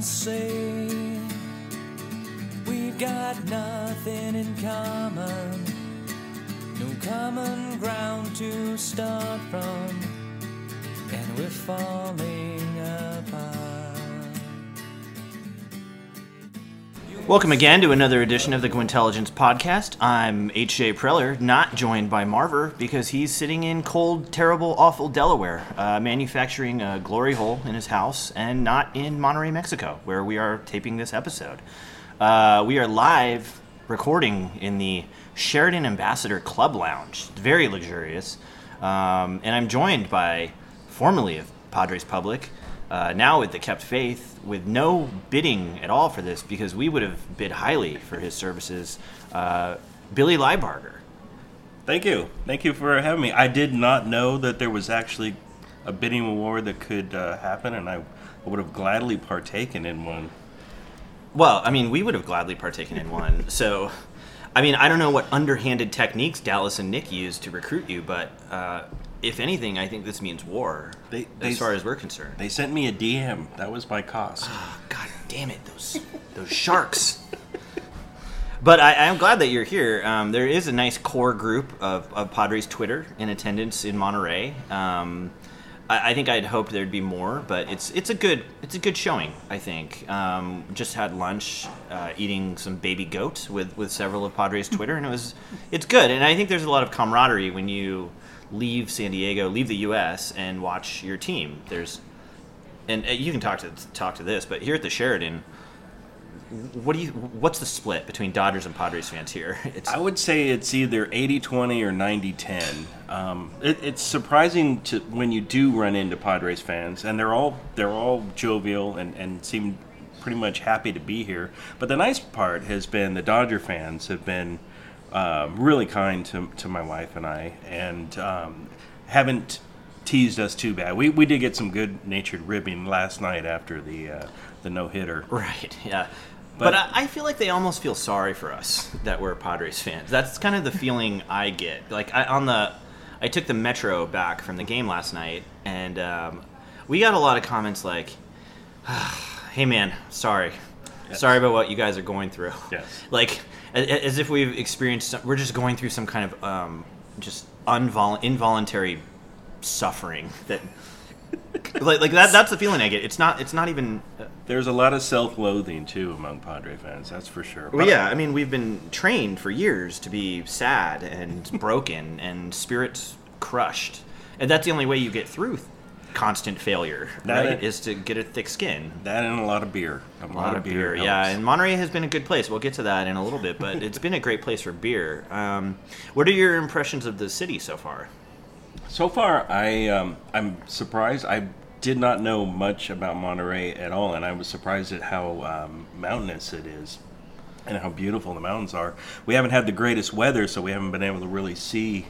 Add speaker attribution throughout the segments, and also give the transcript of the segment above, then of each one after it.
Speaker 1: to say. We've got nothing in common, no common ground to start from, and we're falling apart.
Speaker 2: Welcome again to another edition of the Gwintelligence Podcast. I'm H.J. Preller, not joined by Marver because he's sitting in cold, terrible, awful Delaware, manufacturing a glory hole in his house, and not in Monterrey, Mexico, where we are taping this episode. We are live recording in the Sheraton Ambassador Club Lounge. Very luxurious. And I'm joined by, formerly of Padres Public, now with the Kept Faith, with no bidding at all for this because we would have bid highly for his services, Billy Liebarger.
Speaker 3: Thank you. Thank you for having me. I did not know that there was actually a bidding war that could happen, and I would have gladly partaken in one.
Speaker 2: Well, I mean, we would have gladly partaken in one. So, I mean, I don't know what underhanded techniques Dallas and Nick used to recruit you, but if anything, I think this means war, as far as we're concerned.
Speaker 3: They sent me a DM. That was my cost.
Speaker 2: Oh, God damn it, those sharks. But I'm glad that you're here. There is a nice core group of Padres Twitter in attendance in Monterey. I think I'd hoped there'd be more, but it's a good showing, I think. Just had lunch eating some baby goat with several of Padres Twitter, and it's good. And I think there's a lot of camaraderie when you leave San Diego, leave the U.S., and watch your team. And you can talk to this, but here at the Sheraton, what's the split between Dodgers and Padres fans here?
Speaker 3: I would say it's either 80-20 or 90-10. It's surprising when you do run into Padres fans, and they're all jovial and seem pretty much happy to be here. But the nice part has been the Dodger fans have been really kind to my wife and I, and haven't teased us too bad. We did get some good-natured ribbing last night after the no-hitter.
Speaker 2: Right, yeah. But I feel like they almost feel sorry for us that we're Padres fans. That's kind of the feeling I get. Like I took the Metro back from the game last night, and we got a lot of comments like, "Hey man, sorry.
Speaker 3: Yes.
Speaker 2: Sorry about what you guys are going through."
Speaker 3: Yes.
Speaker 2: Like as if we've experienced. We're just going through some kind of just involuntary suffering that. like that. That's the feeling I get. It's not even.
Speaker 3: There's a lot of self-loathing too among Padre fans. That's for sure.
Speaker 2: Well, yeah. I mean, we've been trained for years to be sad and broken and spirits crushed, and that's the only way you get through constant failure. Right? Is to get a thick skin.
Speaker 3: That and a lot of beer. A lot of beer.
Speaker 2: Yeah, and Monterey has been a good place. We'll get to that in a little bit, but it's been a great place for beer. What are your impressions of the city so far?
Speaker 3: So far, I'm surprised. I did not know much about Monterey at all, and I was surprised at how mountainous it is and how beautiful the mountains are. We haven't had the greatest weather, so we haven't been able to really see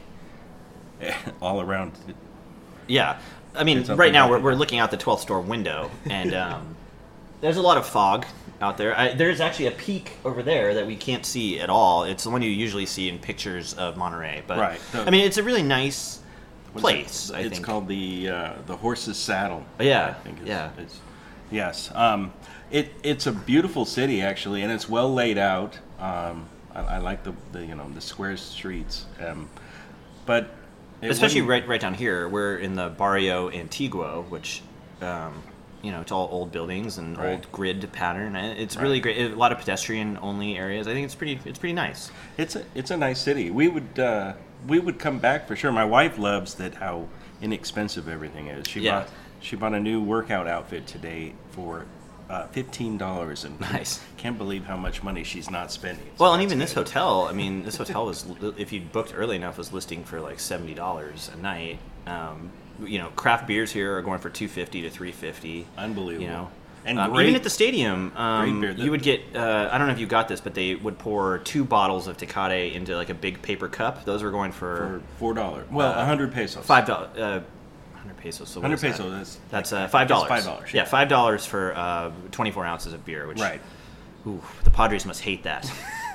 Speaker 3: all around.
Speaker 2: Yeah. I mean, right now we're looking out the 12th store window, and there's a lot of fog out there. There's actually a peak over there that we can't see at all. It's the one you usually see in pictures of Monterey. But,
Speaker 3: right.
Speaker 2: I mean, it's a really nice place, I think.
Speaker 3: It's called the Horse's Saddle.
Speaker 2: Yeah,
Speaker 3: I think
Speaker 2: yes.
Speaker 3: It's a beautiful city actually, and it's well laid out. I like the square streets, but
Speaker 2: especially right down here. We're in the Barrio Antiguo, which it's all old buildings and old grid pattern. It's really great. A lot of pedestrian only areas. I think it's pretty nice.
Speaker 3: It's a nice city. We would come back for sure. My wife loves how inexpensive everything is. She bought a new workout outfit today for $15, and
Speaker 2: nice.
Speaker 3: Can't believe how much money she's not spending. So
Speaker 2: well, and even this hotel. I mean, this hotel was, if you booked early enough, was listing for like $70 a night. Craft beers here are going for $250 to $350.
Speaker 3: Unbelievable.
Speaker 2: And even at the stadium, you would get, I don't know if you got this, but they would pour 2 bottles of Tecate into like a big paper cup. Those were going for
Speaker 3: $4. Well, 100 pesos.
Speaker 2: $5. 100 pesos. So
Speaker 3: 100 pesos.
Speaker 2: That's $5.
Speaker 3: $5.
Speaker 2: Yeah, $5 for 24 ounces of beer. Which,
Speaker 3: right.
Speaker 2: Ooh, the Padres must hate that.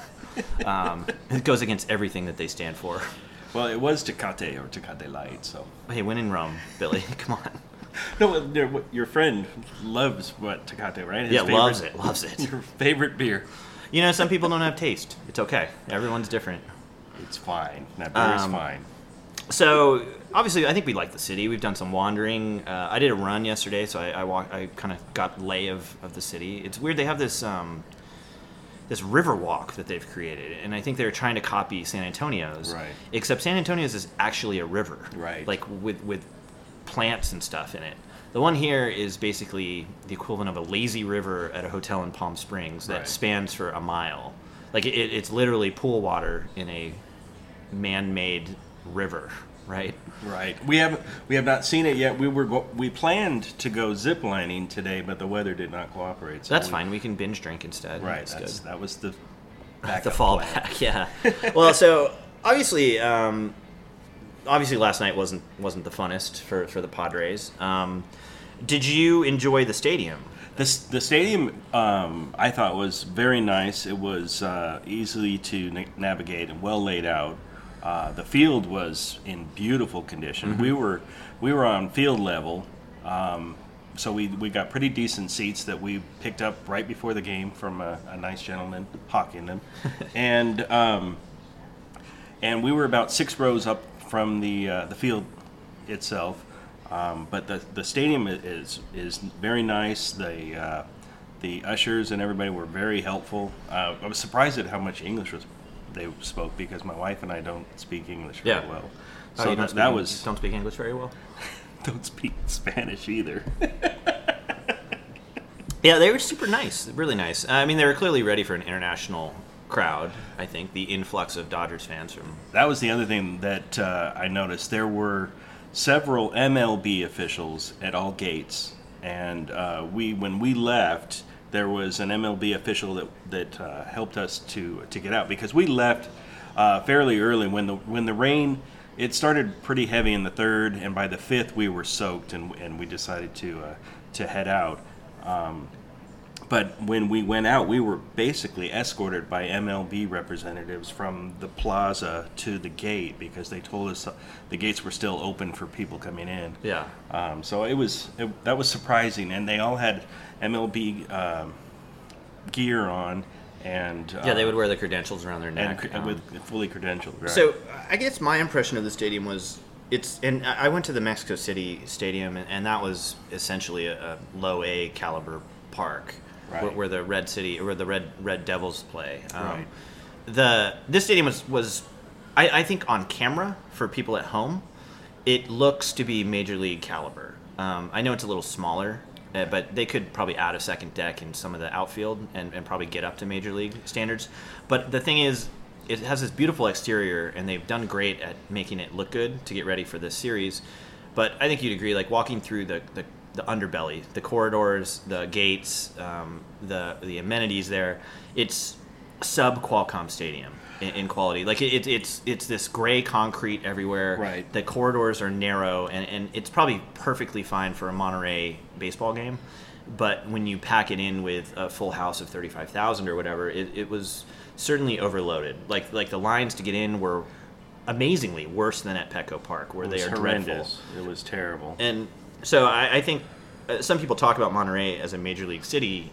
Speaker 2: It goes against everything that they stand for.
Speaker 3: Well, it was Tecate or Tecate Light, so.
Speaker 2: Hey, when in Rome, Billy, come on.
Speaker 3: No, your friend loves what Tecate, right?
Speaker 2: Yeah, loves it.
Speaker 3: Your favorite beer.
Speaker 2: You know, some people don't have taste. It's okay. Everyone's different.
Speaker 3: It's fine. That beer is fine.
Speaker 2: So, obviously, I think we like the city. We've done some wandering. I did a run yesterday, so I kind of got lay of the city. It's weird. They have this this river walk that they've created, and I think they're trying to copy San Antonio's.
Speaker 3: Right.
Speaker 2: Except San Antonio's is actually a river.
Speaker 3: Right.
Speaker 2: Like with plants and stuff in it. The one here is basically the equivalent of a lazy river at a hotel in Palm Springs that
Speaker 3: Right.
Speaker 2: spans for a mile. Like it's literally pool water in a man-made river, right?
Speaker 3: Right. We have not seen it yet. We planned to go ziplining today, but the weather did not cooperate. So
Speaker 2: That's fine. We can binge drink instead.
Speaker 3: Right.
Speaker 2: That's good.
Speaker 3: That was the
Speaker 2: The
Speaker 3: backup
Speaker 2: fallback, yeah. Well, so obviously last night wasn't the funnest for the Padres. Did you enjoy the stadium?
Speaker 3: The stadium, I thought, was very nice. It was easily to navigate and well laid out. The field was in beautiful condition.
Speaker 2: Mm-hmm.
Speaker 3: We were on field level, so we got pretty decent seats that we picked up right before the game from a nice gentleman hawking them, and we were about 6 rows up from the field itself. But the stadium is very nice. The ushers and everybody were very helpful. I was surprised at how much English they spoke, because my wife and I don't speak English very
Speaker 2: Yeah.
Speaker 3: well.
Speaker 2: Oh,
Speaker 3: So
Speaker 2: you
Speaker 3: that
Speaker 2: don't
Speaker 3: was
Speaker 2: speak English very well.
Speaker 3: don't speak Spanish either.
Speaker 2: Yeah, they were super nice, really nice. I mean, they were clearly ready for an international crowd. I think the influx of Dodgers fans from
Speaker 3: That was the other thing that I noticed. There were several MLB officials at all gates, and when we left, there was an MLB official that helped us to get out, because we left fairly early when the rain. It started pretty heavy in the third, and by the fifth we were soaked, and we decided to head out. But when we went out, we were basically escorted by MLB representatives from the plaza to the gate, because they told us the gates were still open for people coming in.
Speaker 2: yeah.
Speaker 3: So that was surprising, and they all had MLB gear on, and
Speaker 2: Yeah, they would wear the credentials around their neck.
Speaker 3: and with fully credentialed. Right?
Speaker 2: So I guess my impression of the stadium was and I went to the Mexico City Stadium, and that was essentially a low A caliber park,
Speaker 3: Right.
Speaker 2: where the Red Devils play.
Speaker 3: Right.
Speaker 2: This stadium was I think on camera for people at home, it looks to be major league caliber. I know it's a little smaller, but they could probably add a second deck in some of the outfield and probably get up to major league standards. But the thing is, it has this beautiful exterior, and they've done great at making it look good to get ready for this series. But I think you'd agree, like walking through the underbelly, the corridors, the gates, the amenities there, it's sub Qualcomm Stadium in quality. Like it's this gray concrete everywhere.
Speaker 3: Right.
Speaker 2: The corridors are narrow, and it's probably perfectly fine for a Monterey baseball game. But when you pack it in with a full house of 35,000 or whatever, it was certainly overloaded. Like the lines to get in were amazingly worse than at Petco Park, where they are
Speaker 3: horrendous.
Speaker 2: dreadful.
Speaker 3: It was terrible.
Speaker 2: And so I think some people talk about Monterey as a major league city.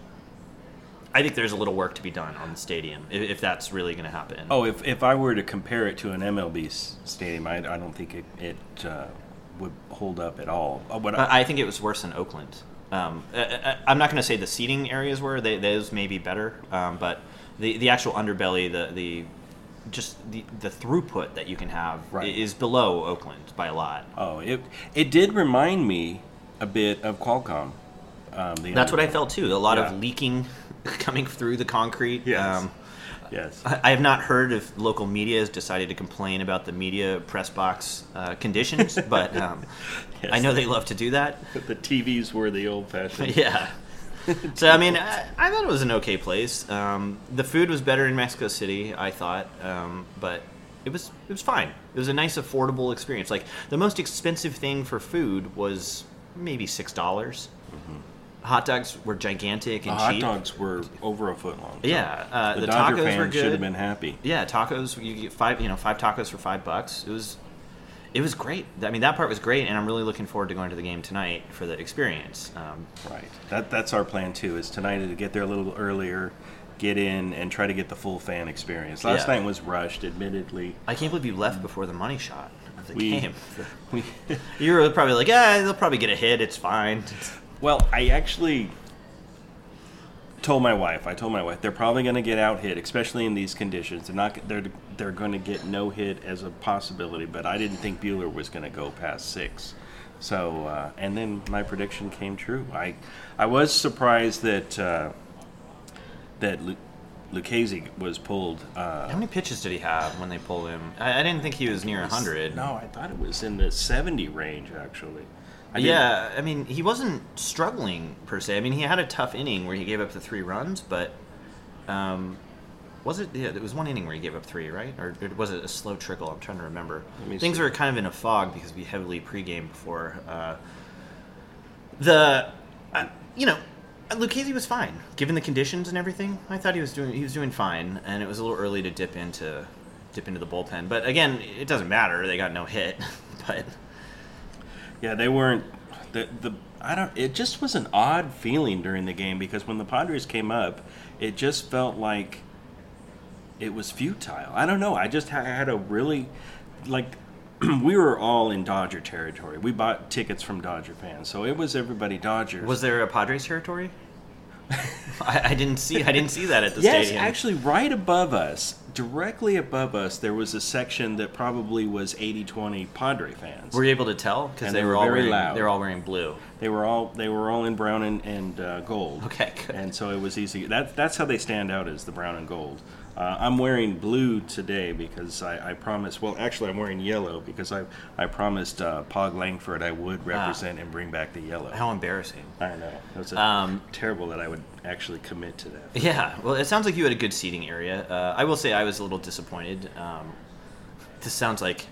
Speaker 2: I think there's a little work to be done on the stadium if that's really going to happen.
Speaker 3: Oh, if I were to compare it to an MLB stadium, I don't think it would hold up at all.
Speaker 2: I think it was worse than Oakland. I'm not going to say the seating areas were; those may be better, but the actual underbelly, the throughput that you can have
Speaker 3: Right.
Speaker 2: is below Oakland by a lot.
Speaker 3: Oh, it did remind me a bit of Qualcomm.
Speaker 2: That's what I felt too. A lot
Speaker 3: Yeah.
Speaker 2: of leaking coming through the concrete.
Speaker 3: Yes. Yes.
Speaker 2: I have not heard if local media has decided to complain about the media press box conditions, but I know they love to do that.
Speaker 3: The TVs were the old-fashioned.
Speaker 2: Yeah. So, I mean, I thought it was an okay place. The food was better in Mexico City, I thought, but it was fine. It was a nice, affordable experience. Like, the most expensive thing for food was maybe $6. Mm-hmm. Hot dogs were gigantic and
Speaker 3: The
Speaker 2: cheap.
Speaker 3: hot dogs were over a foot long. So
Speaker 2: Yeah, the
Speaker 3: Dodger
Speaker 2: tacos
Speaker 3: fans
Speaker 2: were good.
Speaker 3: should have been happy.
Speaker 2: Yeah, tacos. You get five tacos for $5. It was great. I mean, that part was great, and I'm really looking forward to going to the game tonight for the experience.
Speaker 3: Right. That's our plan too. Is tonight to get there a little earlier, get in, and try to get the full fan experience. Last night was rushed, admittedly.
Speaker 2: I can't believe you left before the money shot of the
Speaker 3: We-
Speaker 2: game.
Speaker 3: We,
Speaker 2: You were probably like, they'll probably get a hit. It's fine.
Speaker 3: well, I actually told my wife. They're probably going to get out hit, especially in these conditions. They're going to get no hit as a possibility. But I didn't think Buehler was going to go past 6. So and then my prediction came true. I was surprised that Lucchesi was pulled.
Speaker 2: How many pitches did he have when they pulled him? I didn't think he was near 100.
Speaker 3: No, I thought it was in the 70 range actually.
Speaker 2: Yeah, I mean, he wasn't struggling per se. I mean, he had a tough inning where he gave up the 3 runs, but was it? Yeah, it was one inning where he gave up 3, right? Or was it a slow trickle? I'm trying to remember. Things were kind of in a fog because we heavily pregame before. Lucchesi was fine given the conditions and everything. I thought he was doing fine, and it was a little early to dip into the bullpen. But again, it doesn't matter. They got no hit, but.
Speaker 3: Yeah, they weren't. It just was an odd feeling during the game because when the Padres came up, it just felt like it was futile. I don't know. I just had a really, we were all in Dodger territory. We bought tickets from Dodger fans, so it was everybody Dodgers.
Speaker 2: Was there a Padres territory? I didn't see that at the
Speaker 3: Yes,
Speaker 2: stadium.
Speaker 3: actually, right above us, directly above us, there was a section that probably was 80-20 Padre fans.
Speaker 2: Were you able to tell? Because
Speaker 3: And
Speaker 2: they
Speaker 3: they
Speaker 2: were
Speaker 3: were
Speaker 2: all
Speaker 3: very
Speaker 2: wearing
Speaker 3: loud.
Speaker 2: they were all wearing blue.
Speaker 3: They were all in brown and gold.
Speaker 2: Okay, good.
Speaker 3: And so it was easy. That's how they stand out, is the brown and gold. I'm wearing blue today because I promised. Well, actually, I'm wearing yellow because I promised Pog Langford I would represent and bring back the yellow.
Speaker 2: How embarrassing.
Speaker 3: I know. It was terrible that I would actually commit to that.
Speaker 2: Yeah, well, it sounds like you had a good seating area. I will say I was a little disappointed. This sounds like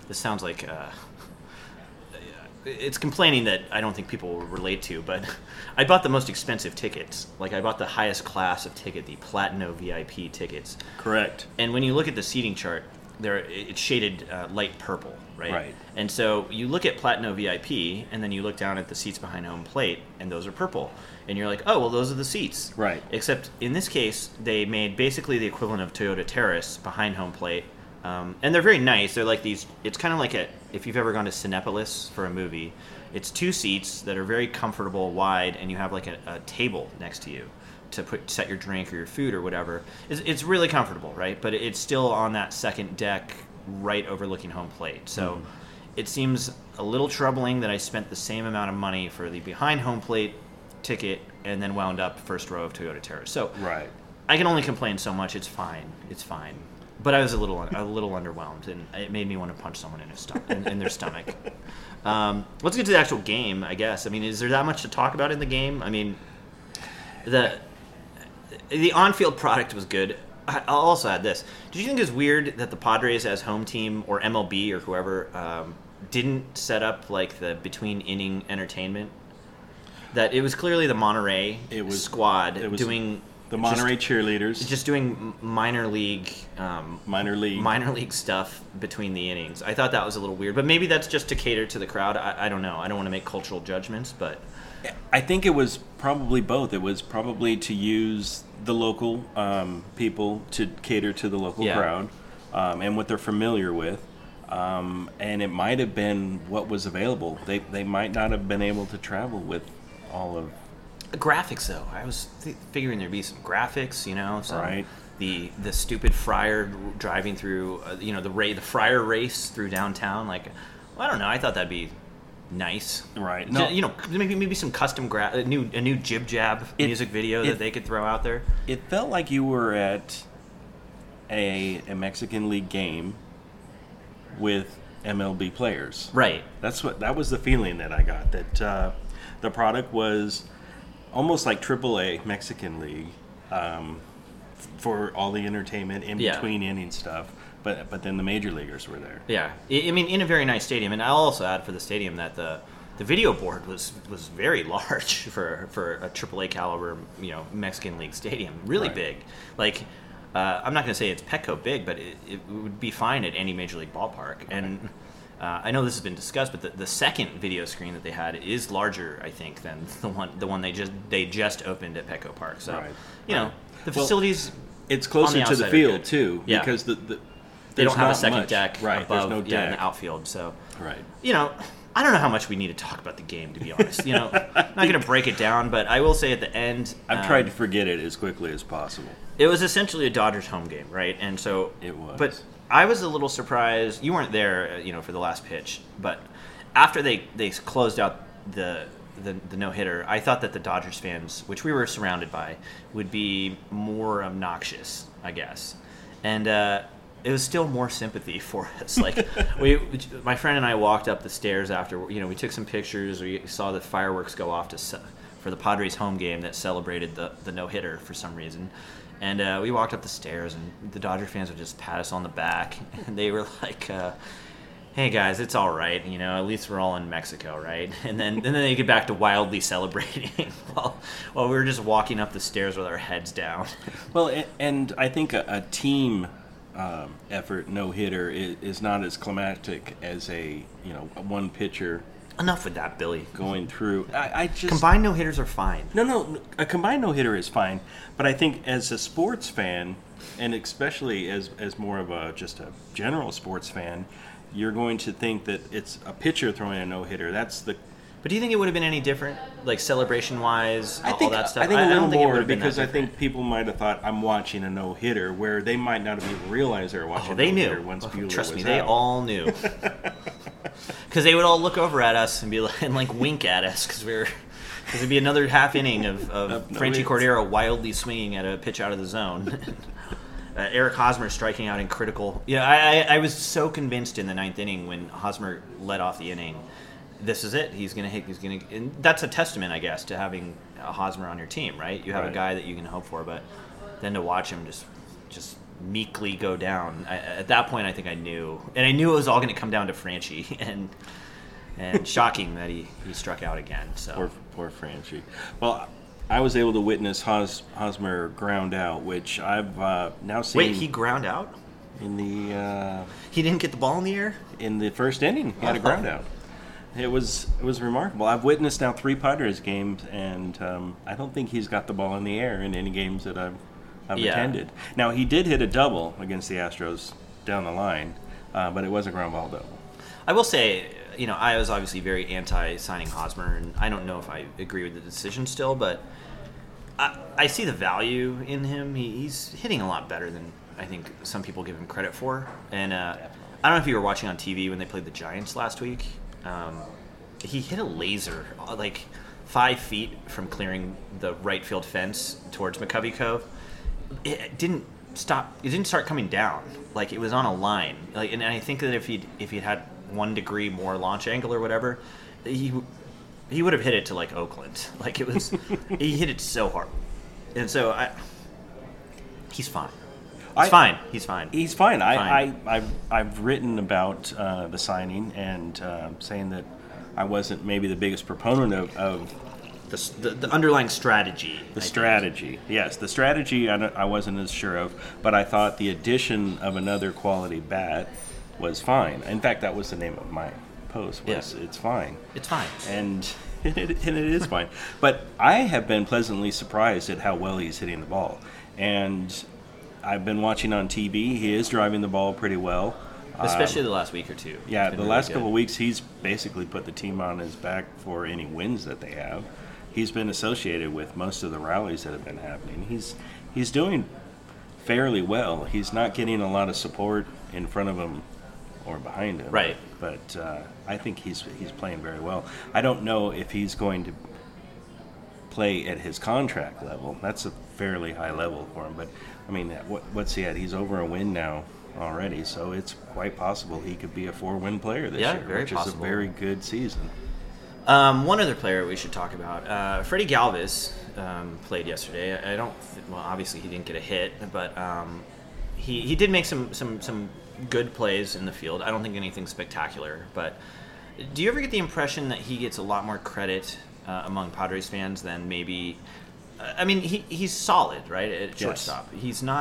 Speaker 2: it's complaining that I don't think people will relate to, but I bought the most expensive tickets. Like, I bought the highest class of ticket, the Platino VIP tickets.
Speaker 3: Correct.
Speaker 2: And when you look at the seating chart, it's shaded light purple, right?
Speaker 3: Right.
Speaker 2: And so you look at Platino VIP, and then you look down at the seats behind home plate, and those are purple. And you're like, oh, well, those are the seats.
Speaker 3: Right.
Speaker 2: Except in this case, they made basically the equivalent of Toyota Terrace behind home plate. And they're very nice. They're like these, it's kind of like if you've ever gone to Cinepolis for a movie, it's 2 seats that are very comfortable, wide, and you have like a table next to you to set your drink or your food or whatever. It's really comfortable, right? But it's still on that second deck right overlooking home plate. So it seems a little troubling that I spent the same amount of money for the behind home plate ticket and then wound up first row of Toyota Terrace. So
Speaker 3: Right.
Speaker 2: I can only complain so much. It's fine. But I was a little underwhelmed, and it made me want to punch someone in their stomach. Let's get to the actual game, I guess. I mean, is there that much to talk about in the game? I mean, the on-field product was good. I'll also add this. Did you think it was weird that the Padres as home team, or MLB or whoever, didn't set up like the between-inning entertainment? That it was clearly the Monterey squad doing...
Speaker 3: The Monterey cheerleaders.
Speaker 2: Just doing minor league stuff between the innings. I thought that was a little weird, but maybe that's just to cater to the crowd. I don't know. I don't want to make cultural judgments, but
Speaker 3: I think it was probably both. It was probably to use the local people to cater to the local crowd and what they're familiar with. And it might have been what was available. They might not have been able to travel with all of...
Speaker 2: graphics, though. I was figuring there'd be some graphics,
Speaker 3: Right.
Speaker 2: The stupid Friar driving through, the Friar race through downtown. Like, well, I don't know. I thought that'd be nice.
Speaker 3: Right.
Speaker 2: No.
Speaker 3: No.
Speaker 2: Maybe some custom a new Jib Jab music video that they could throw out there.
Speaker 3: It felt like you were at a Mexican League game with MLB players.
Speaker 2: Right.
Speaker 3: That was the feeling that I got. That the product was almost like AAA Mexican League for all the entertainment in between inning stuff, but then the major leaguers were there.
Speaker 2: Yeah, I mean, in a very nice stadium, and I'll also add for the stadium that the video board was very large for a AAA caliber Mexican League stadium, really big. Like I'm not going to say it's Petco big, but it would be fine at any major league ballpark. And I know this has been discussed, but the second video screen that they had is larger, I think, than the one they just opened at Petco Park. So, the facilities.
Speaker 3: It's closer to the field too,
Speaker 2: Yeah.
Speaker 3: because
Speaker 2: they don't have a second deck
Speaker 3: right,
Speaker 2: above
Speaker 3: there's no deck.
Speaker 2: in the outfield. So,
Speaker 3: right.
Speaker 2: I don't know how much we need to talk about the game, to be honest. I'm not going to break it down, but I will say at the end,
Speaker 3: I've tried to forget it as quickly as possible.
Speaker 2: It was essentially a Dodgers home game, right? And so
Speaker 3: it was.
Speaker 2: But I was a little surprised. You weren't there, for the last pitch, but after they closed out the no-hitter, I thought that the Dodgers fans, which we were surrounded by, would be more obnoxious, I guess. And it was still more sympathy for us. Like, my friend and I walked up the stairs after, we took some pictures. We saw the fireworks go off for the Padres home game that celebrated the no-hitter for some reason. And we walked up the stairs, and the Dodger fans would just pat us on the back. And they were like, hey, guys, it's all right. At least we're all in Mexico, right? And then they get back to wildly celebrating while we were just walking up the stairs with our heads down.
Speaker 3: Well, and I think a team effort no-hitter is not as climactic as a one pitcher.
Speaker 2: Enough with that, Billy.
Speaker 3: Going through, I just
Speaker 2: combined no-hitters are fine.
Speaker 3: No, a combined no-hitter is fine, but I think as a sports fan, and especially as more of just a general sports fan, you're going to think that it's a pitcher throwing a no-hitter.
Speaker 2: But do you think it would have been any different, like celebration-wise, all that stuff?
Speaker 3: I think a little more,
Speaker 2: because
Speaker 3: I think people might have thought I'm watching a no-hitter, where they might not have even realized they were watching a
Speaker 2: they
Speaker 3: no-hitter
Speaker 2: knew.
Speaker 3: once Buehler
Speaker 2: Trust me,
Speaker 3: was
Speaker 2: they
Speaker 3: out.
Speaker 2: all knew. Because they would all look over at us and be like, wink at us, because it'd be another half inning of Franchi Cordero wildly swinging at a pitch out of the zone. Eric Hosmer striking out in critical. I was so convinced in the ninth inning when Hosmer led off the inning. This is it. He's gonna hit. And that's a testament, I guess, to having a Hosmer on your team, right? You have a guy that you can hope for, but then to watch him just meekly go down. At that point, I think I knew, and I knew it was all going to come down to Franchi, and shocking that he struck out again. So
Speaker 3: poor Franchi. Well, I was able to witness Hosmer ground out, which I've now seen.
Speaker 2: Wait, he ground out
Speaker 3: in the?
Speaker 2: He didn't get the ball in the air
Speaker 3: in the first inning. He had a ground out. It was remarkable. I've witnessed now 3 Padres games, and I don't think he's got the ball in the air in any games that I've attended. Now, he did hit a double against the Astros down the line, but it was a ground ball double.
Speaker 2: I will say, I was obviously very anti-signing Hosmer, and I don't know if I agree with the decision still, but I see the value in him. He's hitting a lot better than I think some people give him credit for. And I don't know if you were watching on TV when they played the Giants last week. He hit a laser like 5 feet from clearing the right field fence towards McCovey Cove. It didn't stop. It didn't start coming down. Like, it was on a line. Like, and I think that if he'd had 1 degree more launch angle or whatever, he would have hit it to like Oakland. Like, it was. He hit it so hard, and so he's fine. He's fine.
Speaker 3: He's fine. I've written about the signing and saying that I wasn't maybe the biggest proponent of
Speaker 2: the underlying strategy.
Speaker 3: Yes, the strategy I wasn't as sure of, but I thought the addition of another quality bat was fine. In fact, that was the name of my post. It's fine.
Speaker 2: It's fine.
Speaker 3: And it is fine. But I have been pleasantly surprised at how well he's hitting the ball. And I've been watching on TV. He is driving the ball pretty well.
Speaker 2: Especially the last week or two.
Speaker 3: Yeah, the last couple of weeks, he's basically put the team on his back for any wins that they have. He's been associated with most of the rallies that have been happening. He's doing fairly well. He's not getting a lot of support in front of him or behind him.
Speaker 2: Right.
Speaker 3: But I think he's playing very well. I don't know if he's going to play at his contract level. That's a fairly high level for him. But, I mean, what's he at? He's over a win now already, so it's quite possible he could be a 4-win player this year,
Speaker 2: very
Speaker 3: which
Speaker 2: possible.
Speaker 3: is a very good season.
Speaker 2: One other player we should talk about, Freddie Galvis, played yesterday. Obviously he didn't get a hit, but he did make some good plays in the field. I don't think anything spectacular, but do you ever get the impression that he gets a lot more credit among Padres fans than maybe? I mean, he's solid, right, at shortstop. He's not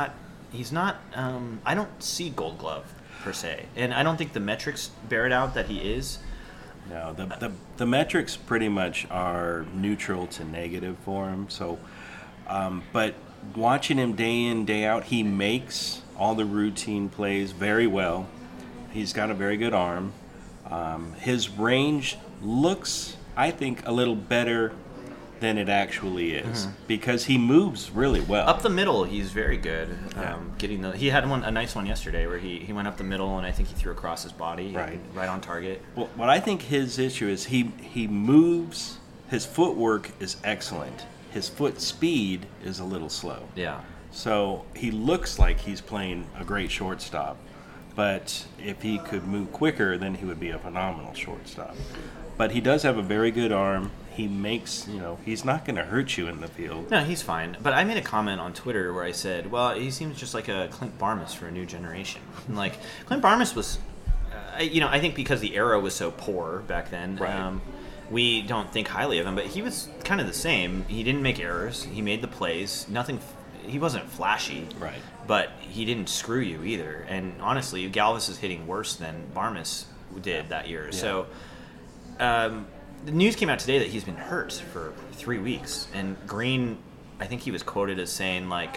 Speaker 2: he's not. I don't see Gold Glove per se, and I don't think the metrics bear it out that he is.
Speaker 3: No, the metrics pretty much are neutral to negative for him. So, but watching him day in, day out, he makes all the routine plays very well. He's got a very good arm. His range looks, I think, a little better than it actually is because he moves really well.
Speaker 2: Up the middle, he's very good. He had a nice one yesterday where he went up the middle and I think he threw across his body, right on target.
Speaker 3: Well, what I think his issue is he moves. His footwork is excellent. His foot speed is a little slow.
Speaker 2: Yeah.
Speaker 3: So he looks like he's playing a great shortstop, but if he could move quicker, then he would be a phenomenal shortstop. But he does have a very good arm. He makes, he's not going to hurt you in the field.
Speaker 2: No, he's fine. But I made a comment on Twitter where I said, well, he seems just like a Clint Barmas for a new generation. And like, Clint Barmas was, I think because the era was so poor back then,
Speaker 3: right.
Speaker 2: We don't think highly of him, but he was kind of the same. He didn't make errors. He made the plays. He wasn't flashy.
Speaker 3: Right.
Speaker 2: But he didn't screw you either. And honestly, Galvis is hitting worse than Barmas did that year. Yeah. So, the news came out today that he's been hurt for 3 weeks, and Green, I think he was quoted as saying like,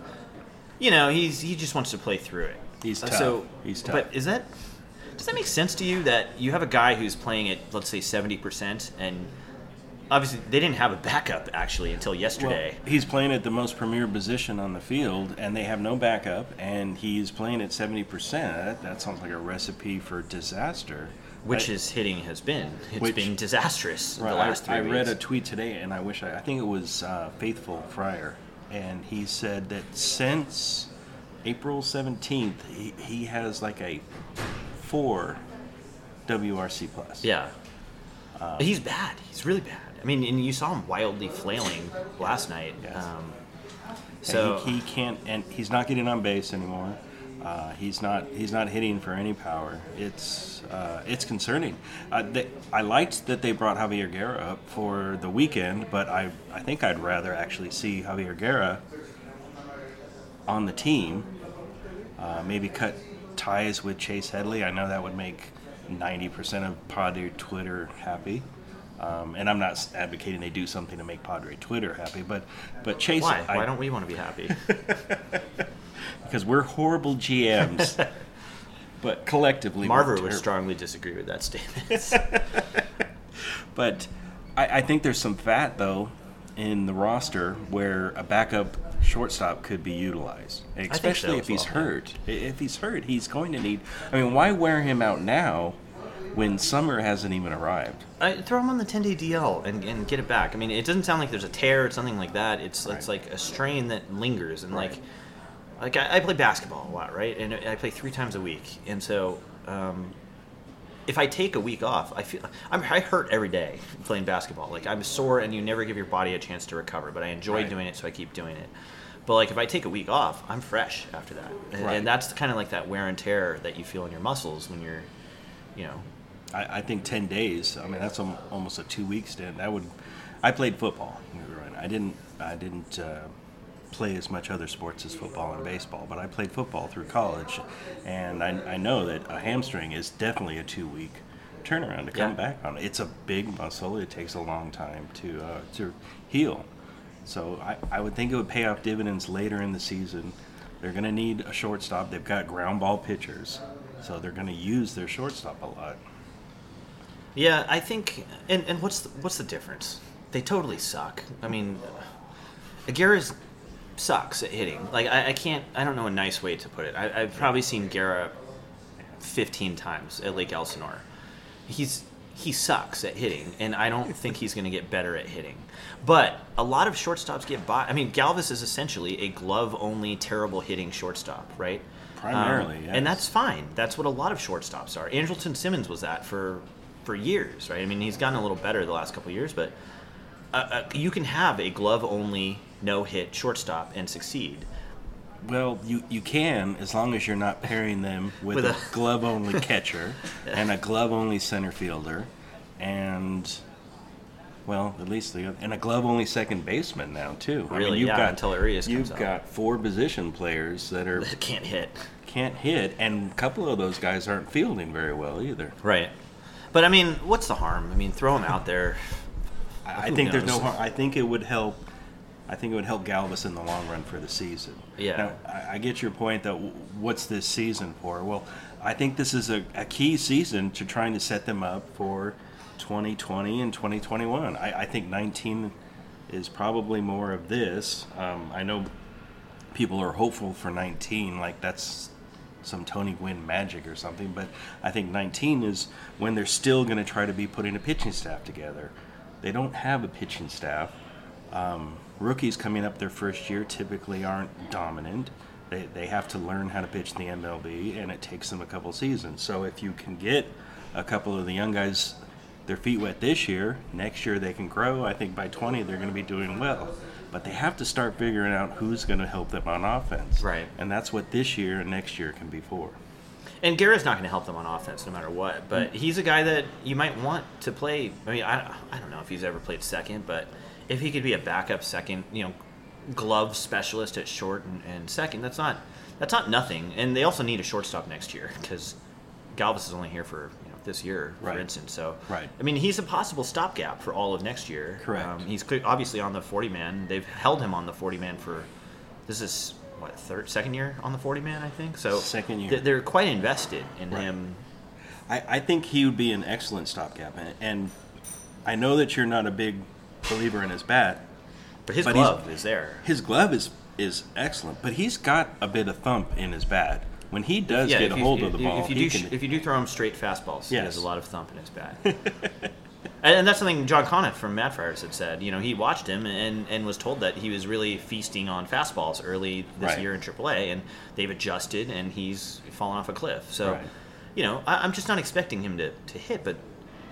Speaker 2: he just wants to play through it.
Speaker 3: He's tough. He's tough.
Speaker 2: But does that make sense to you that you have a guy who's playing at, let's say, 70%, and obviously they didn't have a backup actually until yesterday.
Speaker 3: Well, he's playing at the most premier position on the field, and they have no backup, and he's playing at 70%. That sounds like a recipe for disaster.
Speaker 2: Which his hitting has been. It's been disastrous the last 3 weeks.
Speaker 3: I read a tweet today, and I think it was Faithful Fryer, and he said that since April 17th, he has like a 4 WRC+.
Speaker 2: Yeah. He's bad. He's really bad. I mean, and you saw him wildly flailing last night.
Speaker 3: Yes.
Speaker 2: So
Speaker 3: he can't, and he's not getting on base anymore. He's not hitting for any power. It's concerning. I liked that they brought Javier Guerra up for the weekend, but I think I'd rather actually see Javier Guerra on the team. Maybe cut ties with Chase Headley. I know that would make 90% of Padre Twitter happy. And I'm not advocating they do something to make Padre Twitter happy, but Chase.
Speaker 2: Why don't we want to be happy?
Speaker 3: Because we're horrible GMs, but collectively
Speaker 2: Marver would strongly disagree with that statement.
Speaker 3: But I think there's some fat, though, in the roster where a backup shortstop could be utilized, especially if he's hurt. If he's hurt, he's going to need... I mean, why wear him out now when summer hasn't even arrived?
Speaker 2: Throw him on the 10-day DL and get it back. I mean, it doesn't sound like there's a tear or something like that. It's like a strain that lingers, and like I play basketball a lot, right? And I play 3 times a week, and so if I take a week off, I hurt every day playing basketball. Like, I'm sore, and you never give your body a chance to recover. But I enjoy doing it, so I keep doing it. But like, if I take a week off, I'm fresh after that, and that's kind of like that wear and tear that you feel in your muscles when you're,
Speaker 3: I think 10 days. I mean, that's almost a 2-week stint. I played football. I didn't play as much other sports as football and baseball, but I played football through college, and I know that a hamstring is definitely a 2-week turnaround to come back on. It's a big muscle. It takes a long time to heal. So I would think it would pay off dividends later in the season. They're going to need a shortstop. They've got ground ball pitchers, so they're going to use their shortstop a lot.
Speaker 2: Yeah, I think, and what's the difference? They totally suck. I mean, Aguirre sucks at hitting. Like, I don't know a nice way to put it. I've probably seen Guerra 15 times at Lake Elsinore. He sucks at hitting, and I don't think he's going to get better at hitting. But a lot of shortstops get by. I mean, Galvis is essentially a glove-only, terrible hitting shortstop, right?
Speaker 3: Primarily, yes.
Speaker 2: And that's fine. That's what a lot of shortstops are. Andrelton Simmons was that for years, right? I mean, he's gotten a little better the last couple of years, but you can have a glove-only, no-hit shortstop and succeed.
Speaker 3: Well, you can, as long as you're not pairing them with a glove-only catcher and a glove-only center fielder and Well, at least and a glove-only second baseman now too.
Speaker 2: Really, until Urias comes
Speaker 3: You've got 4 position players that
Speaker 2: can't hit,
Speaker 3: and a couple of those guys aren't fielding very well either.
Speaker 2: Right. But I mean, what's the harm? I mean, throw them out there.
Speaker 3: I think there's no harm. I think it would help. I think it would help Galvis in the long run for the season.
Speaker 2: Yeah.
Speaker 3: Now, I get your point that what's this season for? Well, I think this is a key season to trying to set them up for 2020 and 2021. I think 19 is probably more of this. I know people are hopeful for 19, like that's some Tony Gwynn magic or something, but I think 19 is when they're still going to try to be putting a pitching staff together. They don't have a pitching staff. Rookies coming up their first year typically aren't dominant. They have to learn how to pitch in the MLB, and it takes them a couple seasons. So if you can get a couple of the young guys their feet wet this year, next year they can grow. I think by 20 they're going to be doing well. But they have to start figuring out who's going to help them on offense.
Speaker 2: Right.
Speaker 3: And that's what this year and next year can be for.
Speaker 2: And Guerra's not going to help them on offense no matter what, but he's a guy that you might want to play. I mean, I don't know if he's ever played second, but if he could be a backup second, glove specialist at short and second, that's not nothing. And they also need a shortstop next year because Galvis is only here for this year, for instance. So,
Speaker 3: right.
Speaker 2: I mean, he's a possible stopgap for all of next year.
Speaker 3: Correct.
Speaker 2: He's obviously on the 40-man. They've held him on the 40-man for this is second year on the 40-man, I think. So
Speaker 3: second year.
Speaker 2: They're quite invested in him.
Speaker 3: I think he would be an excellent stopgap, and I know that you're not a big believer in his bat,
Speaker 2: but his glove is there.
Speaker 3: His glove is excellent, but he's got a bit of thump in his bat. When he does get a hold of the ball,
Speaker 2: if you do throw him straight fastballs, he
Speaker 3: yes.
Speaker 2: has a lot of thump in his bat. And that's something John Conniff from Mad Friars had said. He watched him and was told that he was really feasting on fastballs early this year in AAA, and they've adjusted, and he's fallen off a cliff. So, I'm just not expecting him to hit, but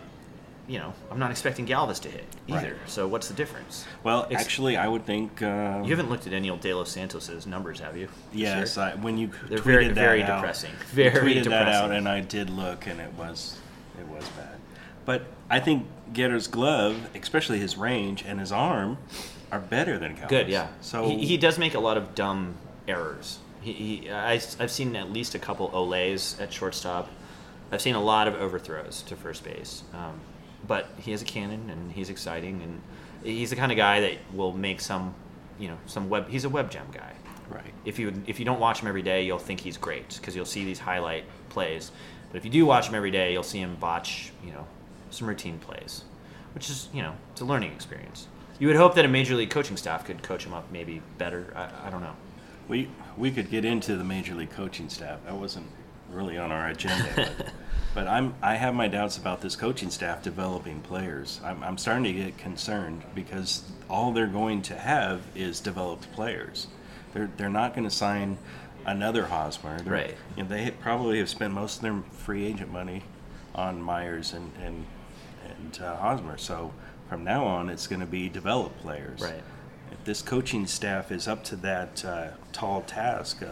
Speaker 2: I'm not expecting Galvis to hit either. Right. So what's the difference?
Speaker 3: Well, actually, I would think
Speaker 2: you haven't looked at Enil De Los Santos' numbers, have you?
Speaker 3: Yes, when you
Speaker 2: they're
Speaker 3: tweeted
Speaker 2: very
Speaker 3: that
Speaker 2: depressing.
Speaker 3: Out,
Speaker 2: very
Speaker 3: tweeted
Speaker 2: depressing.
Speaker 3: that out, and I did look, and it was bad. But I think Getter's glove, especially his range and his arm, are better than Galvis.
Speaker 2: Good, yeah.
Speaker 3: So
Speaker 2: he does make a lot of dumb errors. I've seen at least a couple olays at shortstop. I've seen a lot of overthrows to first base. But he has a cannon, and he's exciting, and he's the kind of guy that will make some web. He's a web gem guy.
Speaker 3: Right.
Speaker 2: If you don't watch him every day, you'll think he's great because you'll see these highlight plays. But if you do watch him every day, you'll see him botch, some routine plays, which is, it's a learning experience. You would hope that a major league coaching staff could coach him up maybe better. I don't know.
Speaker 3: We could get into the major league coaching staff. That wasn't really on our agenda. But I have my doubts about this coaching staff developing players. I'm starting to get concerned because all they're going to have is developed players. They're not going to sign another Hosmer.
Speaker 2: Right.
Speaker 3: They probably have spent most of their free agent money on Myers and Hosmer. So from now on, it's going to be developed players.
Speaker 2: Right.
Speaker 3: If this coaching staff is up to that tall task,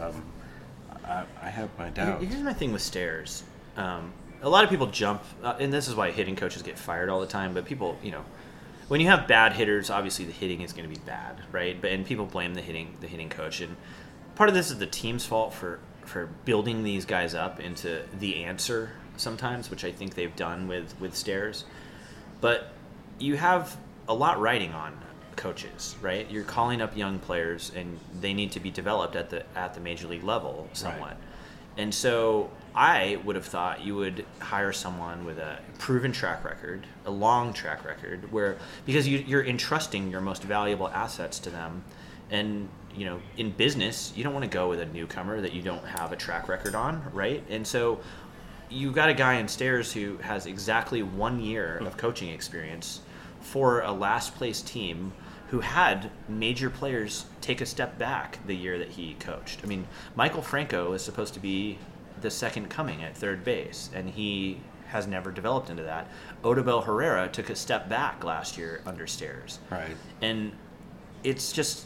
Speaker 3: I have my doubts.
Speaker 2: Here's my thing with Stairs. A lot of people jump, and this is why hitting coaches get fired all the time, but people, when you have bad hitters, obviously the hitting is going to be bad, right? And people blame the hitting coach. And part of this is the team's fault for building these guys up into the answer sometimes, which I think they've done with Stairs. But you have a lot riding on coaches, right? You're calling up young players, and they need to be developed at the major league level somewhat. Right. And so I would have thought you would hire someone with a proven track record, a long track record, because you're entrusting your most valuable assets to them. And, in business, you don't want to go with a newcomer that you don't have a track record on, right? And so you got a guy in Stairs who has exactly 1 year of coaching experience for a last place team who had major players take a step back the year that he coached. I mean, Michael Franco is supposed to be the second coming at third base, and he has never developed into that. Odubel Herrera took a step back last year under Stairs.
Speaker 3: Right.
Speaker 2: And it's just,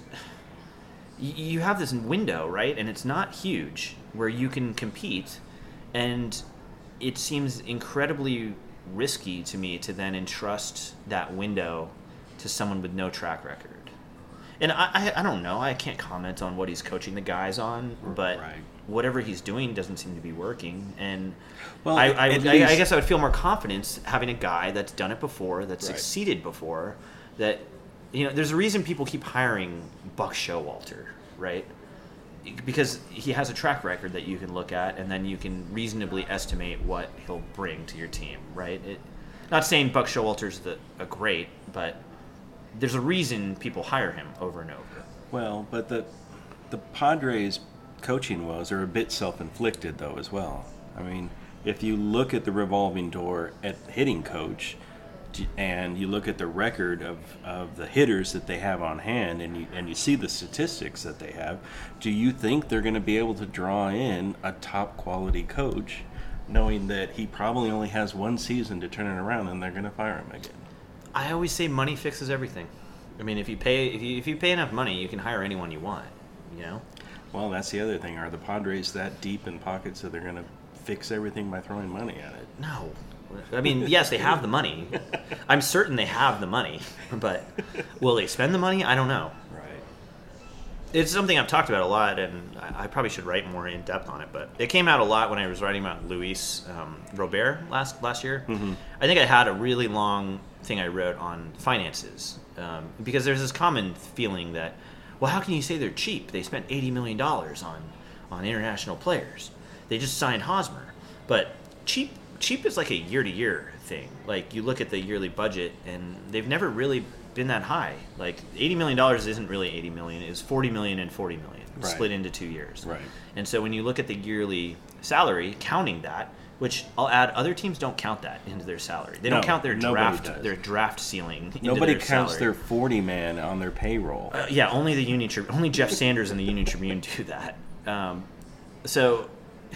Speaker 2: you have this window, right? And it's not huge where you can compete, and it seems incredibly risky to me to then entrust that window to someone with no track record. And I don't know. I can't comment on what he's coaching the guys on, but
Speaker 3: Right.
Speaker 2: whatever he's doing doesn't seem to be working. And
Speaker 3: Well,
Speaker 2: I
Speaker 3: at least-
Speaker 2: guess I would feel more confidence having a guy that's done it before, that's
Speaker 3: Right.
Speaker 2: succeeded before. That there's a reason people keep hiring Buck Showalter, right? Because he has a track record that you can look at, and then you can reasonably estimate what he'll bring to your team, right? Not saying Buck Showalter's a great, but there's a reason people hire him over and over.
Speaker 3: Well, but the Padres' coaching woes are a bit self-inflicted, though, as well. I mean, if you look at the revolving door at hitting coach, and you look at the record of the hitters that they have on hand, and you see the statistics that they have, do you think they're going to be able to draw in a top-quality coach, knowing that he probably only has one season to turn it around, and they're going to fire him again?
Speaker 2: I always say money fixes everything. I mean, if you pay enough money, you can hire anyone you want.
Speaker 3: Well, that's the other thing. Are the Padres that deep in pockets that they're going to fix everything by throwing money at it?
Speaker 2: No. I mean, yes, they have the money. I'm certain they have the money, but will they spend the money? I don't know.
Speaker 3: Right.
Speaker 2: It's something I've talked about a lot, and I probably should write more in depth on it. But it came out a lot when I was writing about Luis Robert last year.
Speaker 3: Mm-hmm.
Speaker 2: I think I had a really long thing I wrote on finances because there's this common feeling that, well, how can you say they're cheap? They spent $80 million on international players. They just signed Hosmer, but cheap is like a year-to-year thing. Like, you look at the yearly budget, and they've never really been that high. Like, $80 million isn't really $80 million. It's $40 million and $40 million,
Speaker 3: Right.
Speaker 2: split into 2 years.
Speaker 3: Right.
Speaker 2: And so when you look at the yearly salary, counting that, which I'll add, other teams don't count that into their salary. They don't
Speaker 3: No,
Speaker 2: count their
Speaker 3: nobody does.
Speaker 2: draft ceiling into
Speaker 3: Nobody
Speaker 2: their
Speaker 3: counts
Speaker 2: salary.
Speaker 3: their 40-man on their payroll.
Speaker 2: Yeah, only the Union Tribune, only Jeff Sanders and the Union Tribune do that. So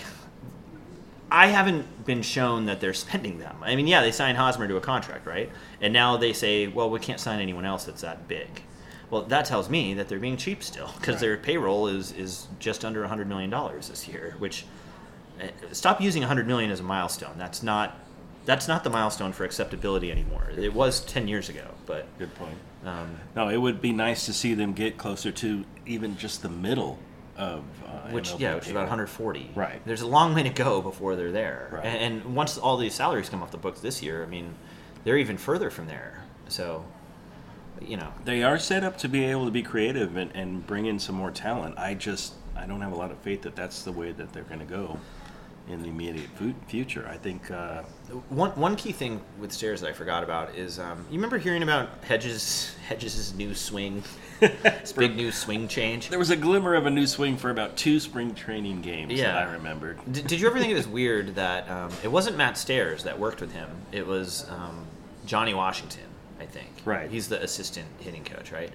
Speaker 2: I haven't been shown that they're spending them. I mean, yeah, they signed Hosmer to a contract, right? And now they say, well, we can't sign anyone else that's that big. Well, that tells me that they're being cheap still, because
Speaker 3: Right.
Speaker 2: their payroll is just under $100 million this year. Which, stop using $100 million as a milestone. That's not the milestone for acceptability anymore. It was 10 years ago, but
Speaker 3: Good point. No, it would be nice to see them get closer to even just the middle of
Speaker 2: which
Speaker 3: MLB
Speaker 2: is about
Speaker 3: payroll.
Speaker 2: 140.
Speaker 3: Right.
Speaker 2: There's a long way to go before they're there.
Speaker 3: Right.
Speaker 2: And once all these salaries come off the books this year, I mean, they're even further from there. So,
Speaker 3: They are set up to be able to be creative and bring in some more talent. I don't have a lot of faith that that's the way that they're going to go in the immediate future. I think
Speaker 2: one key thing with Stairs that I forgot about is, you remember hearing about Hedges' new swing, his big new swing change?
Speaker 3: there was a glimmer of a new swing for about 2 spring training games
Speaker 2: Yeah.
Speaker 3: that I remembered.
Speaker 2: Did you ever think it was weird that it wasn't Matt Stairs that worked with him? It was Johnny Washington, I think.
Speaker 3: Right.
Speaker 2: He's the assistant hitting coach, right?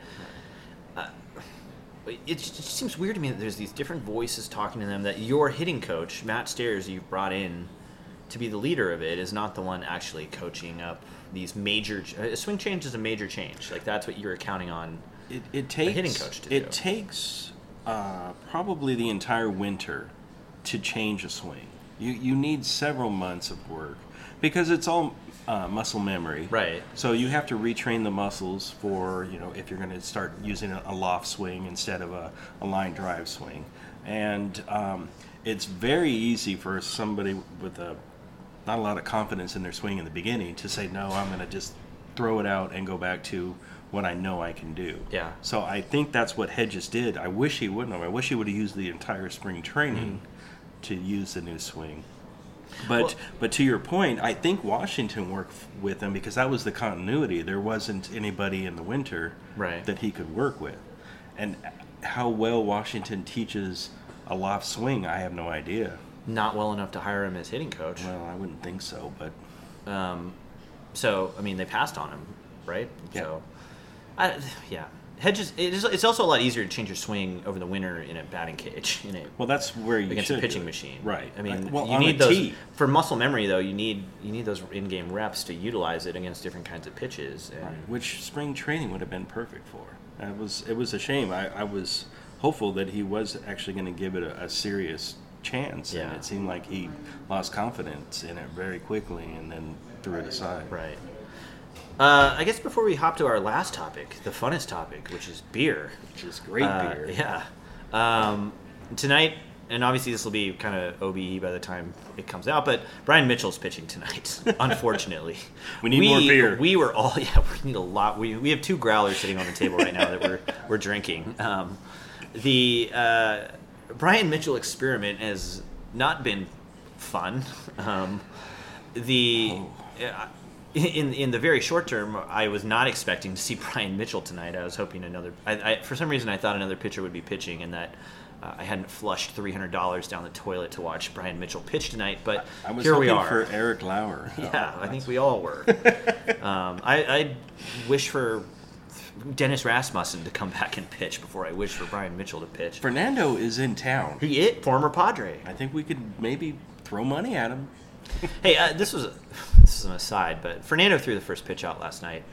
Speaker 2: It just seems weird to me that there's these different voices talking to them, that your hitting coach, Matt Stairs, you've brought in to be the leader of it, is not the one actually coaching up these major... A swing change is a major change. Like, that's what you're counting on.
Speaker 3: It takes
Speaker 2: hitting coach to
Speaker 3: it
Speaker 2: do.
Speaker 3: takes probably the entire winter to change a swing. You need several months of work because it's all muscle memory.
Speaker 2: Right.
Speaker 3: So you have to retrain the muscles for, if you're going to start using a loft swing instead of a line drive swing. And it's very easy for somebody with not a lot of confidence in their swing in the beginning to say, no, I'm going to just throw it out and go back to what I know I can do.
Speaker 2: Yeah.
Speaker 3: So I think that's what Hedges did. I wish he wouldn't have. I wish he would have used the entire spring training to use the new swing. But to your point, I think Washington worked with him because that was the continuity. There wasn't anybody in the winter
Speaker 2: Right.
Speaker 3: that he could work with. And how well Washington teaches a loft swing, I have no idea.
Speaker 2: Not well enough to hire him as hitting coach.
Speaker 3: Well, I wouldn't think so, but
Speaker 2: So, I mean, they passed on him, right?
Speaker 3: Yeah.
Speaker 2: So, yeah. Hedges. It's also a lot easier to change your swing over the winter in a batting cage,
Speaker 3: well, that's where you
Speaker 2: against
Speaker 3: should
Speaker 2: a pitching
Speaker 3: do it.
Speaker 2: machine.
Speaker 3: Right.
Speaker 2: I mean,
Speaker 3: well,
Speaker 2: you
Speaker 3: on
Speaker 2: need
Speaker 3: a
Speaker 2: those
Speaker 3: tee.
Speaker 2: for muscle memory, though. You need those in-game reps to utilize it against different kinds of pitches. And
Speaker 3: Right, which spring training would have been perfect for. It was a shame. I was hopeful that he was actually going to give it a serious chance, and
Speaker 2: Yeah.
Speaker 3: it seemed like he lost confidence in it very quickly and then threw it aside.
Speaker 2: Right. I guess before we hop to our last topic, the funnest topic, which is beer.
Speaker 3: Which is great beer.
Speaker 2: Yeah. Tonight, and obviously this will be kind of OBE by the time it comes out, but Brian Mitchell's pitching tonight, unfortunately.
Speaker 3: We need more beer.
Speaker 2: We need a lot. We have 2 growlers sitting on the table right now that we're drinking. The Brian Mitchell experiment has not been fun. In the very short term, I was not expecting to see Brian Mitchell tonight. I was hoping for some reason I thought another pitcher would be pitching, and that I hadn't flushed $300 down the toilet to watch Brian Mitchell pitch tonight. But
Speaker 3: I was
Speaker 2: here we
Speaker 3: hoping
Speaker 2: are.
Speaker 3: for Eric Lauer.
Speaker 2: Yeah, I think we all were. I wish for Dennis Rasmussen to come back and pitch before I wish for Brian Mitchell to pitch.
Speaker 3: Fernando is in town.
Speaker 2: He is former Padre.
Speaker 3: I think we could maybe throw money at him.
Speaker 2: Hey, this is an aside, but Fernando threw the first pitch out last night.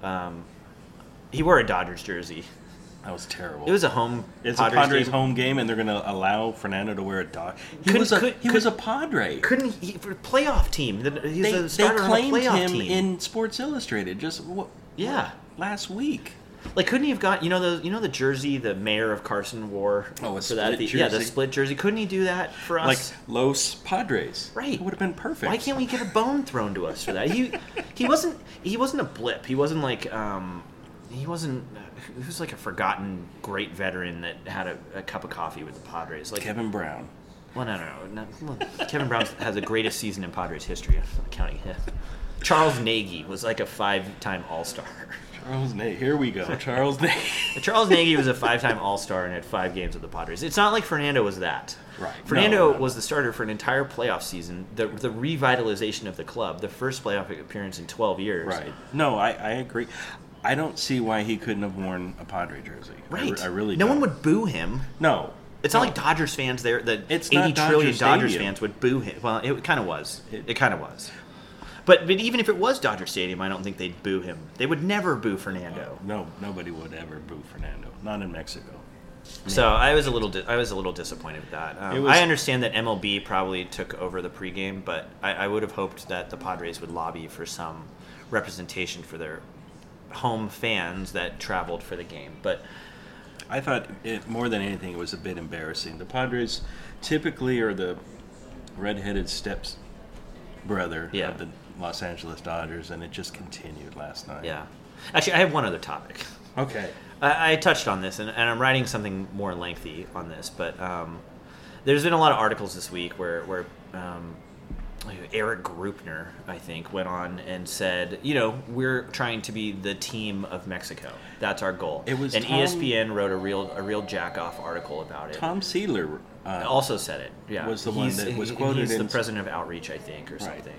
Speaker 2: He wore a Dodgers jersey.
Speaker 3: That was terrible.
Speaker 2: It was a home.
Speaker 3: It's
Speaker 2: Padres
Speaker 3: a Padres
Speaker 2: game.
Speaker 3: home game, and they're going to allow Fernando to wear a Dodger. He
Speaker 2: Couldn't-
Speaker 3: was a Padre.
Speaker 2: Couldn't he for playoff team? He's a
Speaker 3: They
Speaker 2: starter on a
Speaker 3: claimed
Speaker 2: playoff
Speaker 3: him
Speaker 2: team.
Speaker 3: in Sports Illustrated just last week.
Speaker 2: Like, couldn't he have got the jersey the mayor of Carson wore?
Speaker 3: Oh, a
Speaker 2: for that?
Speaker 3: split
Speaker 2: Yeah, the
Speaker 3: jersey?
Speaker 2: split jersey. Couldn't he do that for us?
Speaker 3: Like Los Padres.
Speaker 2: Right.
Speaker 3: It would have been perfect.
Speaker 2: Why can't we get a bone thrown to us for that? He wasn't a blip. He wasn't like he was like a forgotten great veteran that had a cup of coffee with the Padres. Like
Speaker 3: Kevin Brown.
Speaker 2: Well, no. Kevin Brown has the greatest season in Padres history. I'm not counting him. Charles Nagy was like a 5-time All-Star.
Speaker 3: Charles Nagy. Here we go. Charles Nagy.
Speaker 2: Charles Nagy was a 5-time All-Star and had 5 games with the Padres. It's not like Fernando was that.
Speaker 3: Right.
Speaker 2: Fernando
Speaker 3: No.
Speaker 2: was the starter for an entire playoff season, the revitalization of the club, the first playoff appearance in 12 years.
Speaker 3: Right. No, I agree. I don't see why he couldn't have worn a Padre jersey.
Speaker 2: Right.
Speaker 3: I really
Speaker 2: No
Speaker 3: don't.
Speaker 2: one would boo him.
Speaker 3: No.
Speaker 2: It's not like Dodgers fans there, that
Speaker 3: It's
Speaker 2: 80
Speaker 3: not
Speaker 2: trillion
Speaker 3: Dodger
Speaker 2: Dodgers
Speaker 3: Stadium.
Speaker 2: fans would boo him. Well, it kind of was. It kind of was. But even if it was Dodger Stadium, I don't think they'd boo him. They would never boo Fernando.
Speaker 3: No, nobody would ever boo Fernando. Not in Mexico.
Speaker 2: So I was a little disappointed with that. I understand that MLB probably took over the pregame, but I would have hoped that the Padres would lobby for some representation for their home fans that traveled for the game. But
Speaker 3: I thought more than anything, it was a bit embarrassing. The Padres typically are the redheaded steps brother
Speaker 2: Yeah.
Speaker 3: of the Los Angeles Dodgers, and it just continued last night.
Speaker 2: yeah, actually, I have one other topic.
Speaker 3: Okay.
Speaker 2: I touched on this, and I'm writing something more lengthy on this, but there's been a lot of articles this week where Eric Grupner, I think, went on and said, we're trying to be the team of Mexico. That's our goal.
Speaker 3: It was
Speaker 2: and
Speaker 3: Tom-
Speaker 2: ESPN wrote a real jack-off article about it.
Speaker 3: Tom Seidler
Speaker 2: Also said it. Yeah,
Speaker 3: was the one that was quoted
Speaker 2: He's the
Speaker 3: in-
Speaker 2: president of Outreach, I think, or
Speaker 3: Right.
Speaker 2: something.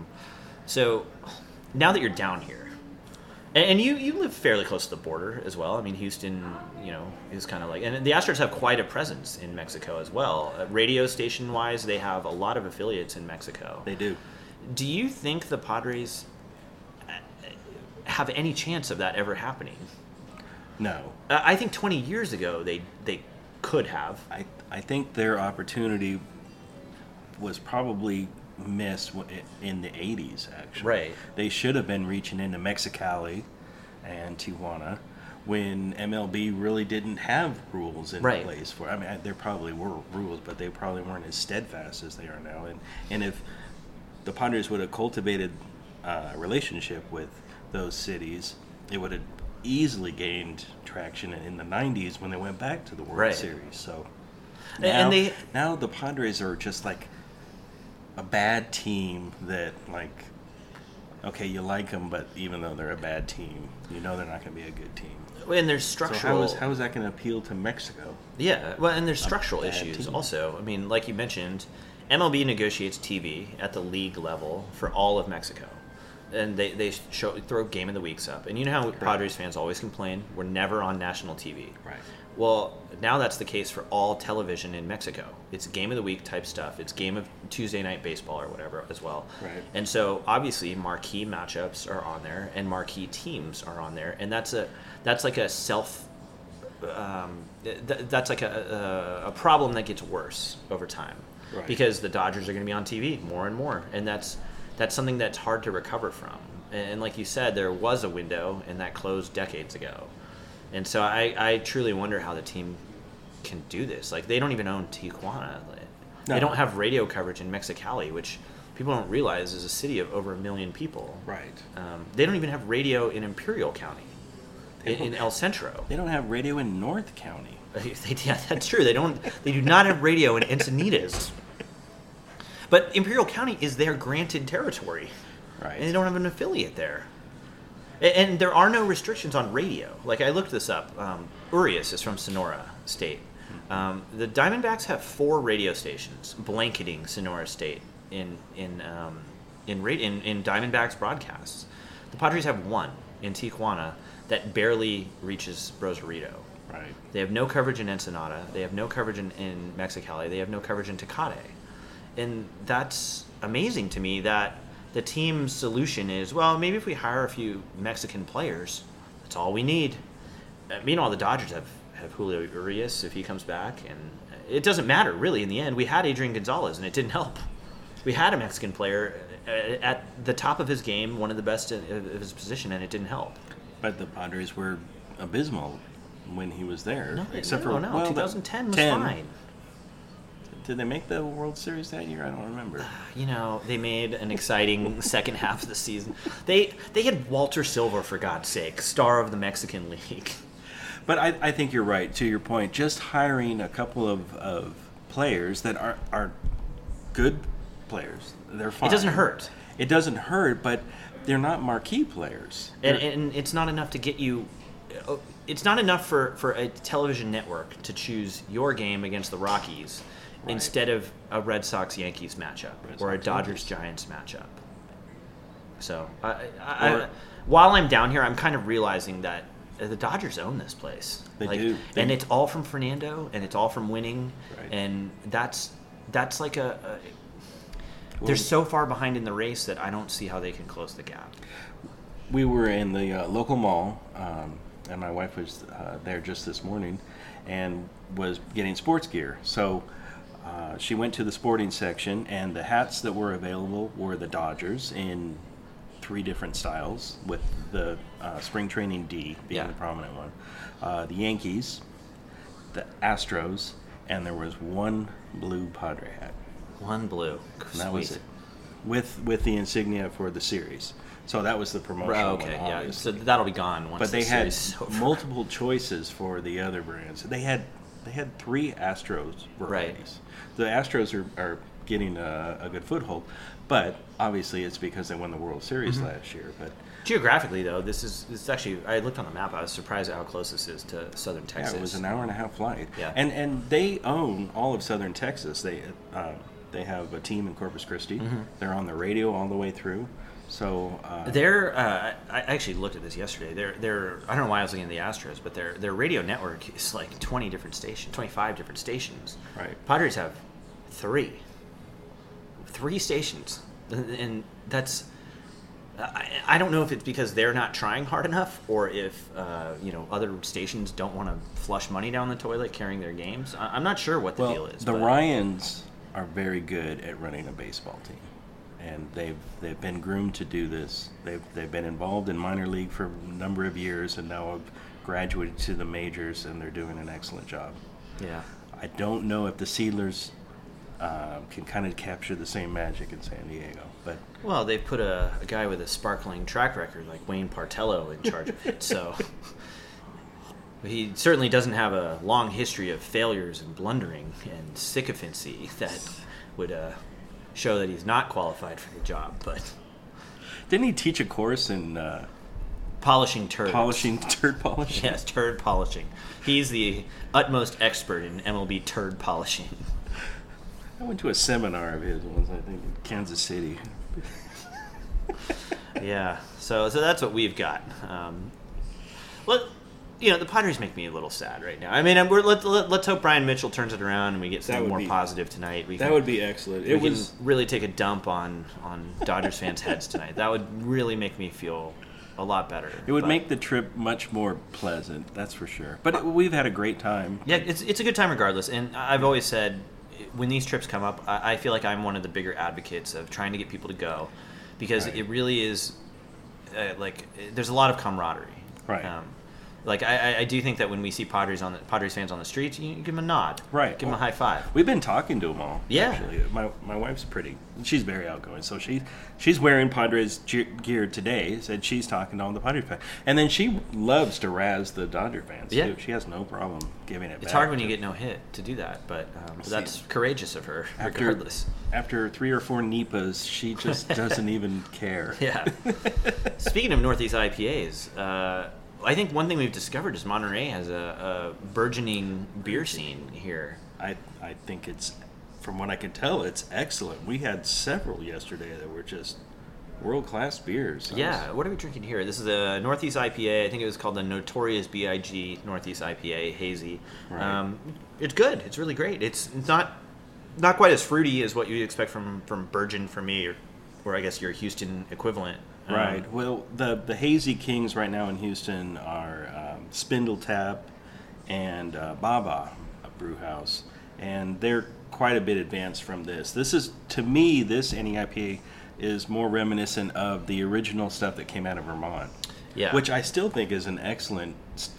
Speaker 2: So now that you're down here, and you live fairly close to the border as well. I mean, Houston, is kind of like, and the Astros have quite a presence in Mexico as well. Radio station wise, they have a lot of affiliates in Mexico.
Speaker 3: They do.
Speaker 2: Do you think the Padres have any chance of that ever happening?
Speaker 3: No.
Speaker 2: I think 20 years ago they could have.
Speaker 3: I think their opportunity was probably missed in the 80s, actually.
Speaker 2: Right.
Speaker 3: They should have been reaching into Mexicali and Tijuana when MLB really didn't have rules in
Speaker 2: Right.
Speaker 3: place for. I mean, there probably were rules, but they probably weren't as steadfast as they are now. And if the Padres would have cultivated a relationship with those cities, it would have easily gained traction in the 90s when they went back to the World
Speaker 2: Right.
Speaker 3: Series. So
Speaker 2: And
Speaker 3: now the Padres are just like a bad team that, like, okay, you like them, but even though they're a bad team, they're not going to be a good team.
Speaker 2: and there's
Speaker 3: So
Speaker 2: structural.
Speaker 3: how is that going to appeal to Mexico?
Speaker 2: Yeah, well, and there's structural
Speaker 3: bad
Speaker 2: issues
Speaker 3: team.
Speaker 2: also. I mean, like you mentioned, MLB negotiates TV at the league level for all of Mexico, and they throw Game of the Weeks up. And you know how Padres fans always complain, we're never on national TV.
Speaker 3: Right.
Speaker 2: Well, now that's the case for all television in Mexico. It's Game of the Week type stuff. It's Game of Tuesday Night Baseball or whatever as well.
Speaker 3: Right.
Speaker 2: And so obviously marquee matchups are on there and marquee teams are on there, and that's like a self. That's like a problem that gets worse over time,
Speaker 3: Right.
Speaker 2: because the Dodgers are going to be on TV more and more, and that's something that's hard to recover from. And like you said, there was a window, and that closed decades ago. And so I truly wonder how the team can do this. Like, they don't even own Tijuana.
Speaker 3: No.
Speaker 2: They don't have radio coverage in Mexicali, which people don't realize is a city of over 1 million people.
Speaker 3: Right.
Speaker 2: They don't even have radio in Imperial County, in El Centro.
Speaker 3: They don't have radio in North County.
Speaker 2: Yeah, that's true. They do not have radio in Encinitas. But Imperial County is their granted territory.
Speaker 3: Right.
Speaker 2: And they don't have an affiliate there. And there are no restrictions on radio. Like, I looked this up. Urias is from Sonora State. The Diamondbacks have 4 radio stations blanketing Sonora State in Diamondbacks broadcasts. The Padres have 1 in Tijuana that barely reaches Rosarito.
Speaker 3: Right.
Speaker 2: They have no coverage in Ensenada. They have no coverage in Mexicali. They have no coverage in Tecate. And that's amazing to me that the team's solution is, well, maybe if we hire a few Mexican players, that's all we need. Meanwhile, the Dodgers have Julio Urias if he comes back, and it doesn't matter, really, in the end. We had Adrian Gonzalez, and it didn't help. We had a Mexican player at the top of his game, one of the best of his position, and it didn't help.
Speaker 3: But the Padres were abysmal when he was there.
Speaker 2: No,
Speaker 3: except for
Speaker 2: 2010 was fine.
Speaker 3: Did they make the World Series that year? I don't remember.
Speaker 2: You know, they made an exciting second half of the season. They had Walter Silva, for God's sake, star of the Mexican League.
Speaker 3: But I think you're right, to your point. Just hiring a couple of players that are good players, they're fine.
Speaker 2: It doesn't hurt.
Speaker 3: It doesn't hurt, but they're not marquee players.
Speaker 2: And it's not enough to get you... It's not enough for a television network to choose your game against the Rockies instead of a Red Sox-Yankees matchup or a Dodgers-Giants matchup. So, while I'm down here, I'm kind of realizing that the Dodgers own this place.
Speaker 3: They do.
Speaker 2: And it's all from Fernando, and it's all from winning.
Speaker 3: Right.
Speaker 2: And that's like they're so far behind in the race that I don't see how they can close the gap.
Speaker 3: We were in the local mall, and my wife was there just this morning and was getting sports gear. So she went to the sporting section, and the hats that were available were the Dodgers in 3 different styles, with the Spring Training D being the prominent one, the Yankees, the Astros, and there was 1 blue Padre hat.
Speaker 2: 1 blue.
Speaker 3: And that was it. With the insignia for the series. So that was the promotional one,
Speaker 2: yeah. So that'll be gone once
Speaker 3: but they
Speaker 2: the
Speaker 3: had
Speaker 2: series is over.
Speaker 3: multiple choices for the other brands. They had 3 Astros varieties.
Speaker 2: Right.
Speaker 3: The Astros are getting a good foothold, but obviously it's because they won the World Series last year. But
Speaker 2: geographically, though, this is actually, I looked on the map. I was surprised at how close this is to southern Texas.
Speaker 3: yeah, it was an hour and a half flight.
Speaker 2: Yeah.
Speaker 3: And they own all of southern Texas. They have a team in Corpus Christi. They're on the radio all the way through. So
Speaker 2: I actually looked at this yesterday. They're I don't know why I was looking at the Astros, but their radio network is like 25 different stations.
Speaker 3: Right.
Speaker 2: Padres have 3 stations, and that's I don't know if it's because they're not trying hard enough, or if other stations don't want to flush money down the toilet carrying their games. I'm not sure what the deal is.
Speaker 3: The Ryans are very good at running a baseball team. And they've been groomed to do this. They've been involved in minor league for a number of years, and now have graduated to the majors, and they're doing an excellent job.
Speaker 2: Yeah.
Speaker 3: I don't know if the Seedlers can kind of capture the same magic in San Diego, but
Speaker 2: Well, they put a guy with a sparkling track record like Wayne Partello in charge of it, so he certainly doesn't have a long history of failures and blundering and sycophancy that would show that he's not qualified for the job. But
Speaker 3: didn't he teach a course in
Speaker 2: polishing turds?
Speaker 3: Turd polishing?
Speaker 2: Yes, turd polishing. He's the utmost expert in MLB turd polishing.
Speaker 3: I went to a seminar of his once, I think, in Kansas City.
Speaker 2: Yeah, so that's what we've got. Well, the Padres make me a little sad right now. I mean, let's hope Brian Mitchell turns it around and we get something more positive tonight.
Speaker 3: That would be excellent.
Speaker 2: We can really take a dump on Dodgers fans' heads tonight. That would really make me feel a lot better.
Speaker 3: It would make the trip much more pleasant, that's for sure. But we've had a great time.
Speaker 2: Yeah, it's a good time regardless. And I've always said, when these trips come up, I feel like I'm one of the bigger advocates of trying to get people to go, because it really is. there's a lot of camaraderie.
Speaker 3: Right.
Speaker 2: Like I do think that when we see Padres fans on the streets, you give them a nod,
Speaker 3: Right.
Speaker 2: Give them a high five.
Speaker 3: We've been talking to them all.
Speaker 2: Yeah.
Speaker 3: Actually, my wife's she's very outgoing, so she's wearing Padres gear today. Said she's talking to all the Padres fans, and then she loves to razz the Dodger fans.
Speaker 2: Yeah.
Speaker 3: Too. She has no problem giving it back.
Speaker 2: It's hard when you get no hit to do that, but that's courageous of her, regardless.
Speaker 3: After 3 or 4 Nipas, she just doesn't even care.
Speaker 2: Yeah. Speaking of Northeast IPAs, I think one thing we've discovered is Monterey has a burgeoning beer scene here.
Speaker 3: I think it's, from what I can tell, it's excellent. We had several yesterday that were just world-class beers.
Speaker 2: Yeah, what are we drinking here? This is a Northeast IPA. I think it was called the Notorious B.I.G. Northeast IPA, hazy.
Speaker 3: Right.
Speaker 2: It's good. It's really great. It's not quite as fruity as what you'd expect from Burgeon for me, or I guess your Houston equivalent.
Speaker 3: Right. Well, the Hazy Kings right now in Houston are Spindle Tap and Baba Brewhouse, and they're quite a bit advanced from this. This is, to me, this NEIPA is more reminiscent of the original stuff that came out of Vermont.
Speaker 2: Yeah.
Speaker 3: Which I still think is an excellent.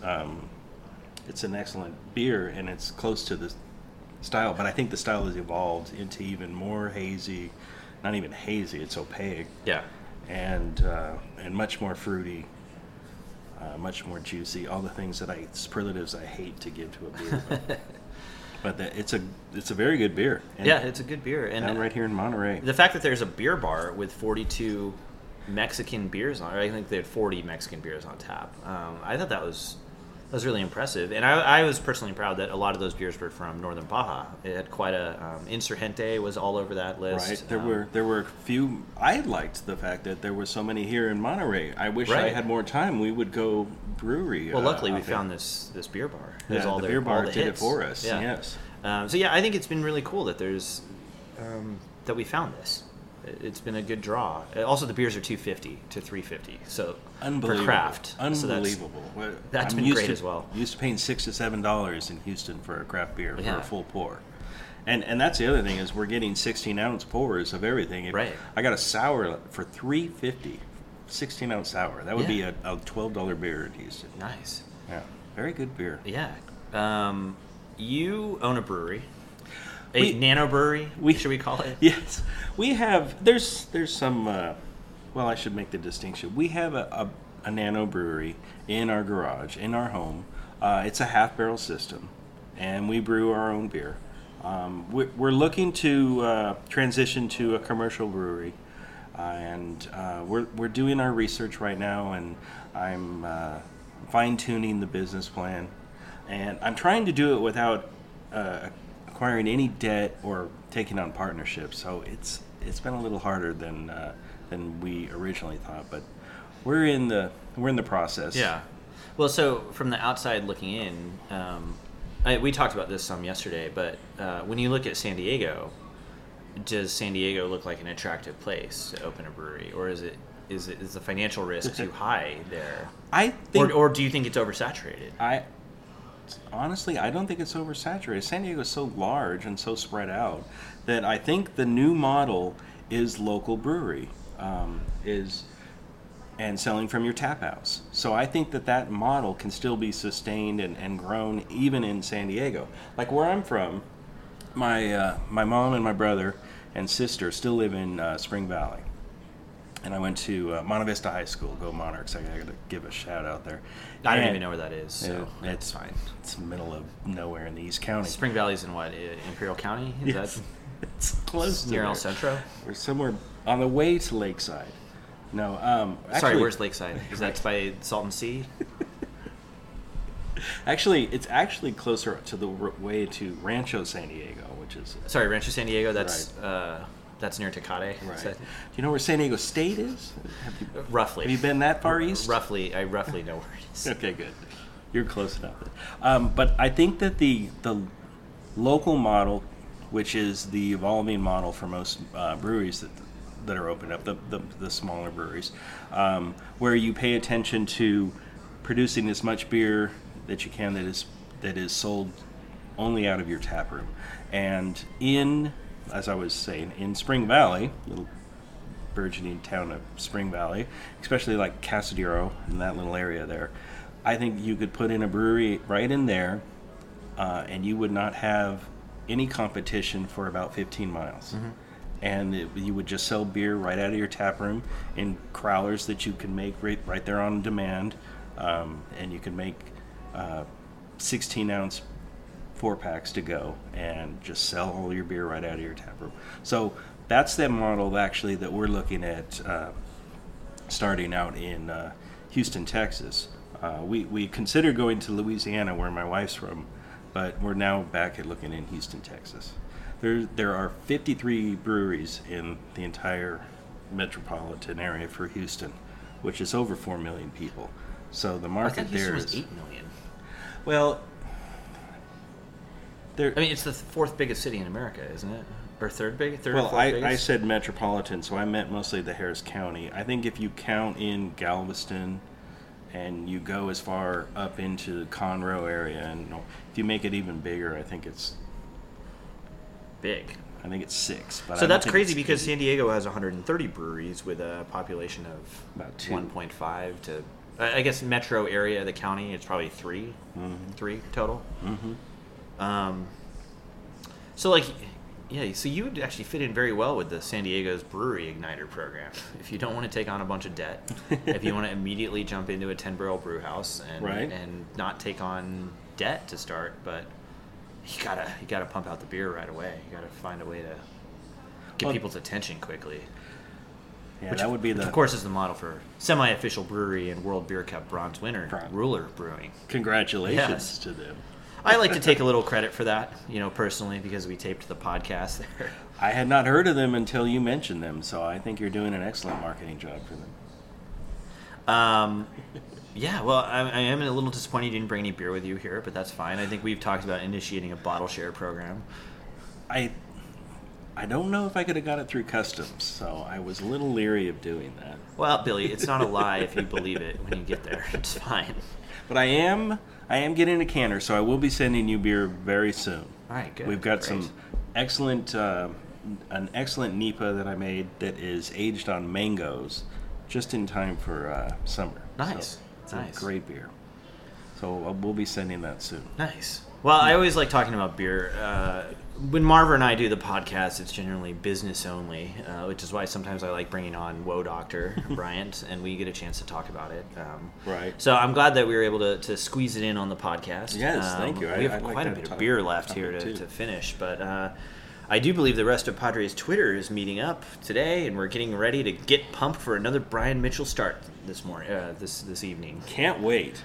Speaker 3: It's an excellent beer, and it's close to the style. But I think the style has evolved into even more hazy. Not even hazy; it's opaque.
Speaker 2: Yeah.
Speaker 3: And much more fruity, much more juicy. All the things superlatives I hate to give to a beer, but it's a very good beer. And
Speaker 2: yeah, it's a good beer, and
Speaker 3: I'm right here in Monterey.
Speaker 2: The fact that there's a beer bar with 42 Mexican beers on, I think they had 40 Mexican beers on tap. I thought that was really impressive, and I was personally proud that a lot of those beers were from Northern Baja. It had quite a Insurgente was all over that list.
Speaker 3: Right, there were a few. I liked the fact that there were so many here in Monterey. I wish I had more time. We would go brewery.
Speaker 2: Well, luckily we found this beer bar.
Speaker 3: Yeah,
Speaker 2: all
Speaker 3: the beer bar did
Speaker 2: hits.
Speaker 3: it for us.
Speaker 2: Yeah.
Speaker 3: Yes.
Speaker 2: So yeah, I think it's been really cool that there's that we found this. It's been a good draw. Also, the beers are $2.50 to $3.50, so for craft,
Speaker 3: unbelievable.
Speaker 2: So that's been great as well.
Speaker 3: Used to paying $6 to $7 in Houston for a craft beer for
Speaker 2: Yeah.
Speaker 3: a full pour, and that's the other thing is we're getting 16-ounce pours of everything.
Speaker 2: Right.
Speaker 3: I got a sour for $3.50, 16-ounce sour. That would be a $12 beer in Houston.
Speaker 2: Nice.
Speaker 3: Yeah, very good beer.
Speaker 2: Yeah. You own a brewery. Nano brewery, should we call it?
Speaker 3: Yes, we have. There's some. Well, I should make the distinction. We have a nano brewery in our garage, in our home. It's a half barrel system, and we brew our own beer. We're looking to transition to a commercial brewery, and we're doing our research right now, and I'm fine tuning the business plan, and I'm trying to do it without acquiring any debt or taking on partnerships. So it's been a little harder than we originally thought, but we're in the process.
Speaker 2: Yeah. Well, so from the outside looking in, we talked about this some yesterday, but when you look at San Diego, does San Diego look like an attractive place to open a brewery, or is the financial risk too high there?
Speaker 3: I think,
Speaker 2: or do you think it's oversaturated?
Speaker 3: Honestly, I don't think it's oversaturated. San Diego is so large and so spread out that I think the new model is local brewery, and selling from your tap house. So I think that model can still be sustained and grown even in San Diego. Like where I'm from, my mom and my brother and sister still live in Spring Valley. And I went to Monte Vista High School. Go Monarchs! I got to give a shout out there.
Speaker 2: I don't even know where that is, so
Speaker 3: it's
Speaker 2: fine.
Speaker 3: It's the middle of nowhere in the East County.
Speaker 2: Spring Valley's in what? Imperial County? Is that
Speaker 3: it's close to
Speaker 2: near
Speaker 3: there.
Speaker 2: El Centro?
Speaker 3: We're somewhere on the way to Lakeside. No, actually,
Speaker 2: sorry, where's Lakeside? Is that by Salton Sea?
Speaker 3: Actually, it's actually closer to the way to Rancho San Diego, which is
Speaker 2: sorry, Rancho San Diego. That's
Speaker 3: right.
Speaker 2: That's near Tecate.
Speaker 3: Right. Do you know where San Diego State is?
Speaker 2: Roughly.
Speaker 3: Have you been that far east?
Speaker 2: Roughly, I roughly know where it is.
Speaker 3: Okay, good. You're close enough. But I think that the local model, which is the evolving model for most breweries that are opened up, the smaller breweries, where you pay attention to producing as much beer that you can that is sold only out of your tap room, and as I was saying, in Spring Valley, little burgeoning town of Spring Valley, especially like Casadero and that little area there. I think you could put in a brewery right in there, and you would not have any competition for about 15 miles.
Speaker 2: Mm-hmm.
Speaker 3: And you would just sell beer right out of your tap room in crowlers that you can make right there on demand, and you can make 16-ounce 4-packs to go and just sell all your beer right out of your tap room. So that's the model actually that we're looking at starting out in Houston, Texas. We considered going to Louisiana, where my wife's from, but we're now back at looking in Houston, Texas. There are 53 breweries in the entire metropolitan area for Houston, which is over 4 million people. So the market there is
Speaker 2: 8 million.
Speaker 3: Well,
Speaker 2: I mean, it's the fourth biggest city in America, isn't it? Or third biggest?
Speaker 3: Well, I said metropolitan, so I meant mostly the Harris County. I think if you count in Galveston and you go as far up into the Conroe area, and if you make it even bigger, I think it's
Speaker 2: big.
Speaker 3: I think it's 6. But
Speaker 2: so that's crazy because San Diego has 130 breweries with a population of
Speaker 3: about 2.
Speaker 2: 1.5 to, I guess, metro area of the county, it's probably 3 total.
Speaker 3: Mm-hmm.
Speaker 2: So, like, yeah, so you would actually fit in very well with the San Diego's Brewery Igniter program. If you don't want to take on a bunch of debt, if you want to immediately jump into a 10-barrel brew house and not take on debt to start, but you gotta pump out the beer right away. You gotta find a way to get people's attention quickly.
Speaker 3: Yeah,
Speaker 2: Which,
Speaker 3: that would be
Speaker 2: of course, is the model for semi-official brewery and World Beer Cup bronze winner, Ruler Brewing.
Speaker 3: Congratulations to them.
Speaker 2: I like to take a little credit for that, personally, because we taped the podcast there.
Speaker 3: I had not heard of them until you mentioned them, so I think you're doing an excellent marketing job for them.
Speaker 2: Yeah, well, I am a little disappointed you didn't bring any beer with you here, but that's fine. I think we've talked about initiating a bottle share program.
Speaker 3: I don't know if I could have got it through customs, so I was a little leery of doing that.
Speaker 2: Well, Billy, it's not a lie if you believe it when you get there. It's fine.
Speaker 3: But I am getting a canner, so I will be sending you beer very soon.
Speaker 2: All right, good.
Speaker 3: We've got some excellent, an excellent NEPA that I made that is aged on mangoes, just in time for summer.
Speaker 2: Nice,
Speaker 3: so it's a great beer. So we'll be sending that soon.
Speaker 2: Nice. Well, I always like talking about beer. When Marva and I do the podcast, it's generally business only, which is why sometimes I like bringing on Woe Doctor Bryant, and we get a chance to talk about it.
Speaker 3: Right.
Speaker 2: So I'm glad that we were able to squeeze it in on the podcast.
Speaker 3: Yes, thank you.
Speaker 2: We have quite a bit of beer left here to finish, but I do believe the rest of Padres Twitter is meeting up today, and we're getting ready to get pumped for another Brian Mitchell start this evening.
Speaker 3: Can't wait.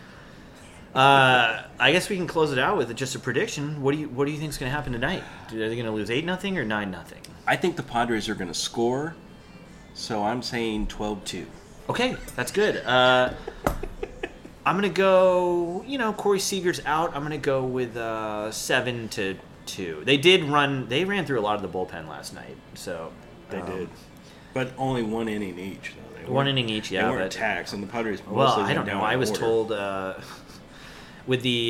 Speaker 2: I guess we can close it out with just a prediction. What do you think is going to happen tonight? Are they going to lose 8-0 or 9-0?
Speaker 3: I think the Padres are going to score, so I'm saying 12-2.
Speaker 2: Okay, that's good. I'm going to go, Corey Seager's out. I'm going to go with 7-2. They ran through a lot of the bullpen last night, so
Speaker 3: they did. But only 1 inning each, though.
Speaker 2: One inning each, yeah.
Speaker 3: They weren't taxed, and the Padres mostly
Speaker 2: I don't know. I was told with the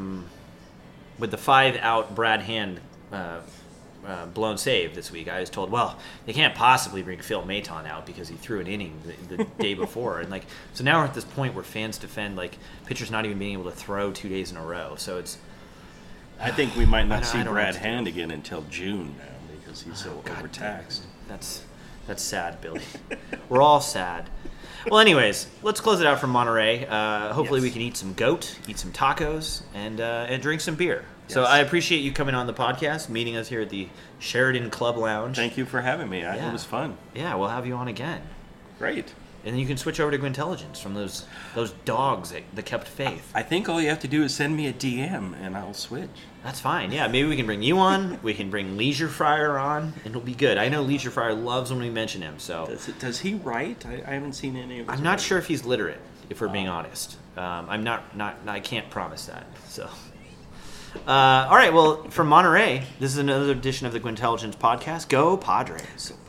Speaker 2: 5-out Brad Hand blown save this week, I was told, well, they can't possibly bring Phil Maton out because he threw an inning the day before, and so now we're at this point where fans defend pitchers not even being able to throw 2 days in a row. So it's.
Speaker 3: I think we might not see Brad Hand again until June now because he's so overtaxed.
Speaker 2: That's sad, Billy. We're all sad. Well, anyways, let's close it out from Monterey. Hopefully we can eat some goat, eat some tacos, and drink some beer. Yes. So I appreciate you coming on the podcast, meeting us here at the Sheridan Club Lounge.
Speaker 3: Thank you for having me. It was fun.
Speaker 2: Yeah, we'll have you on again.
Speaker 3: Great.
Speaker 2: And then you can switch over to Gwintelligence from those dogs that kept faith.
Speaker 3: I think all you have to do is send me a DM, and I'll switch.
Speaker 2: That's fine. Yeah, maybe we can bring you on. We can bring Leisure Fryer on, and it'll be good. I know Leisure Fryer loves when we mention him. So
Speaker 3: does he write? I haven't seen any of his.
Speaker 2: I'm not sure if he's literate. If we're being honest, I'm not. I can't promise that. So. All right. Well, from Monterey, this is another edition of the Gwintelligence podcast. Go Padres.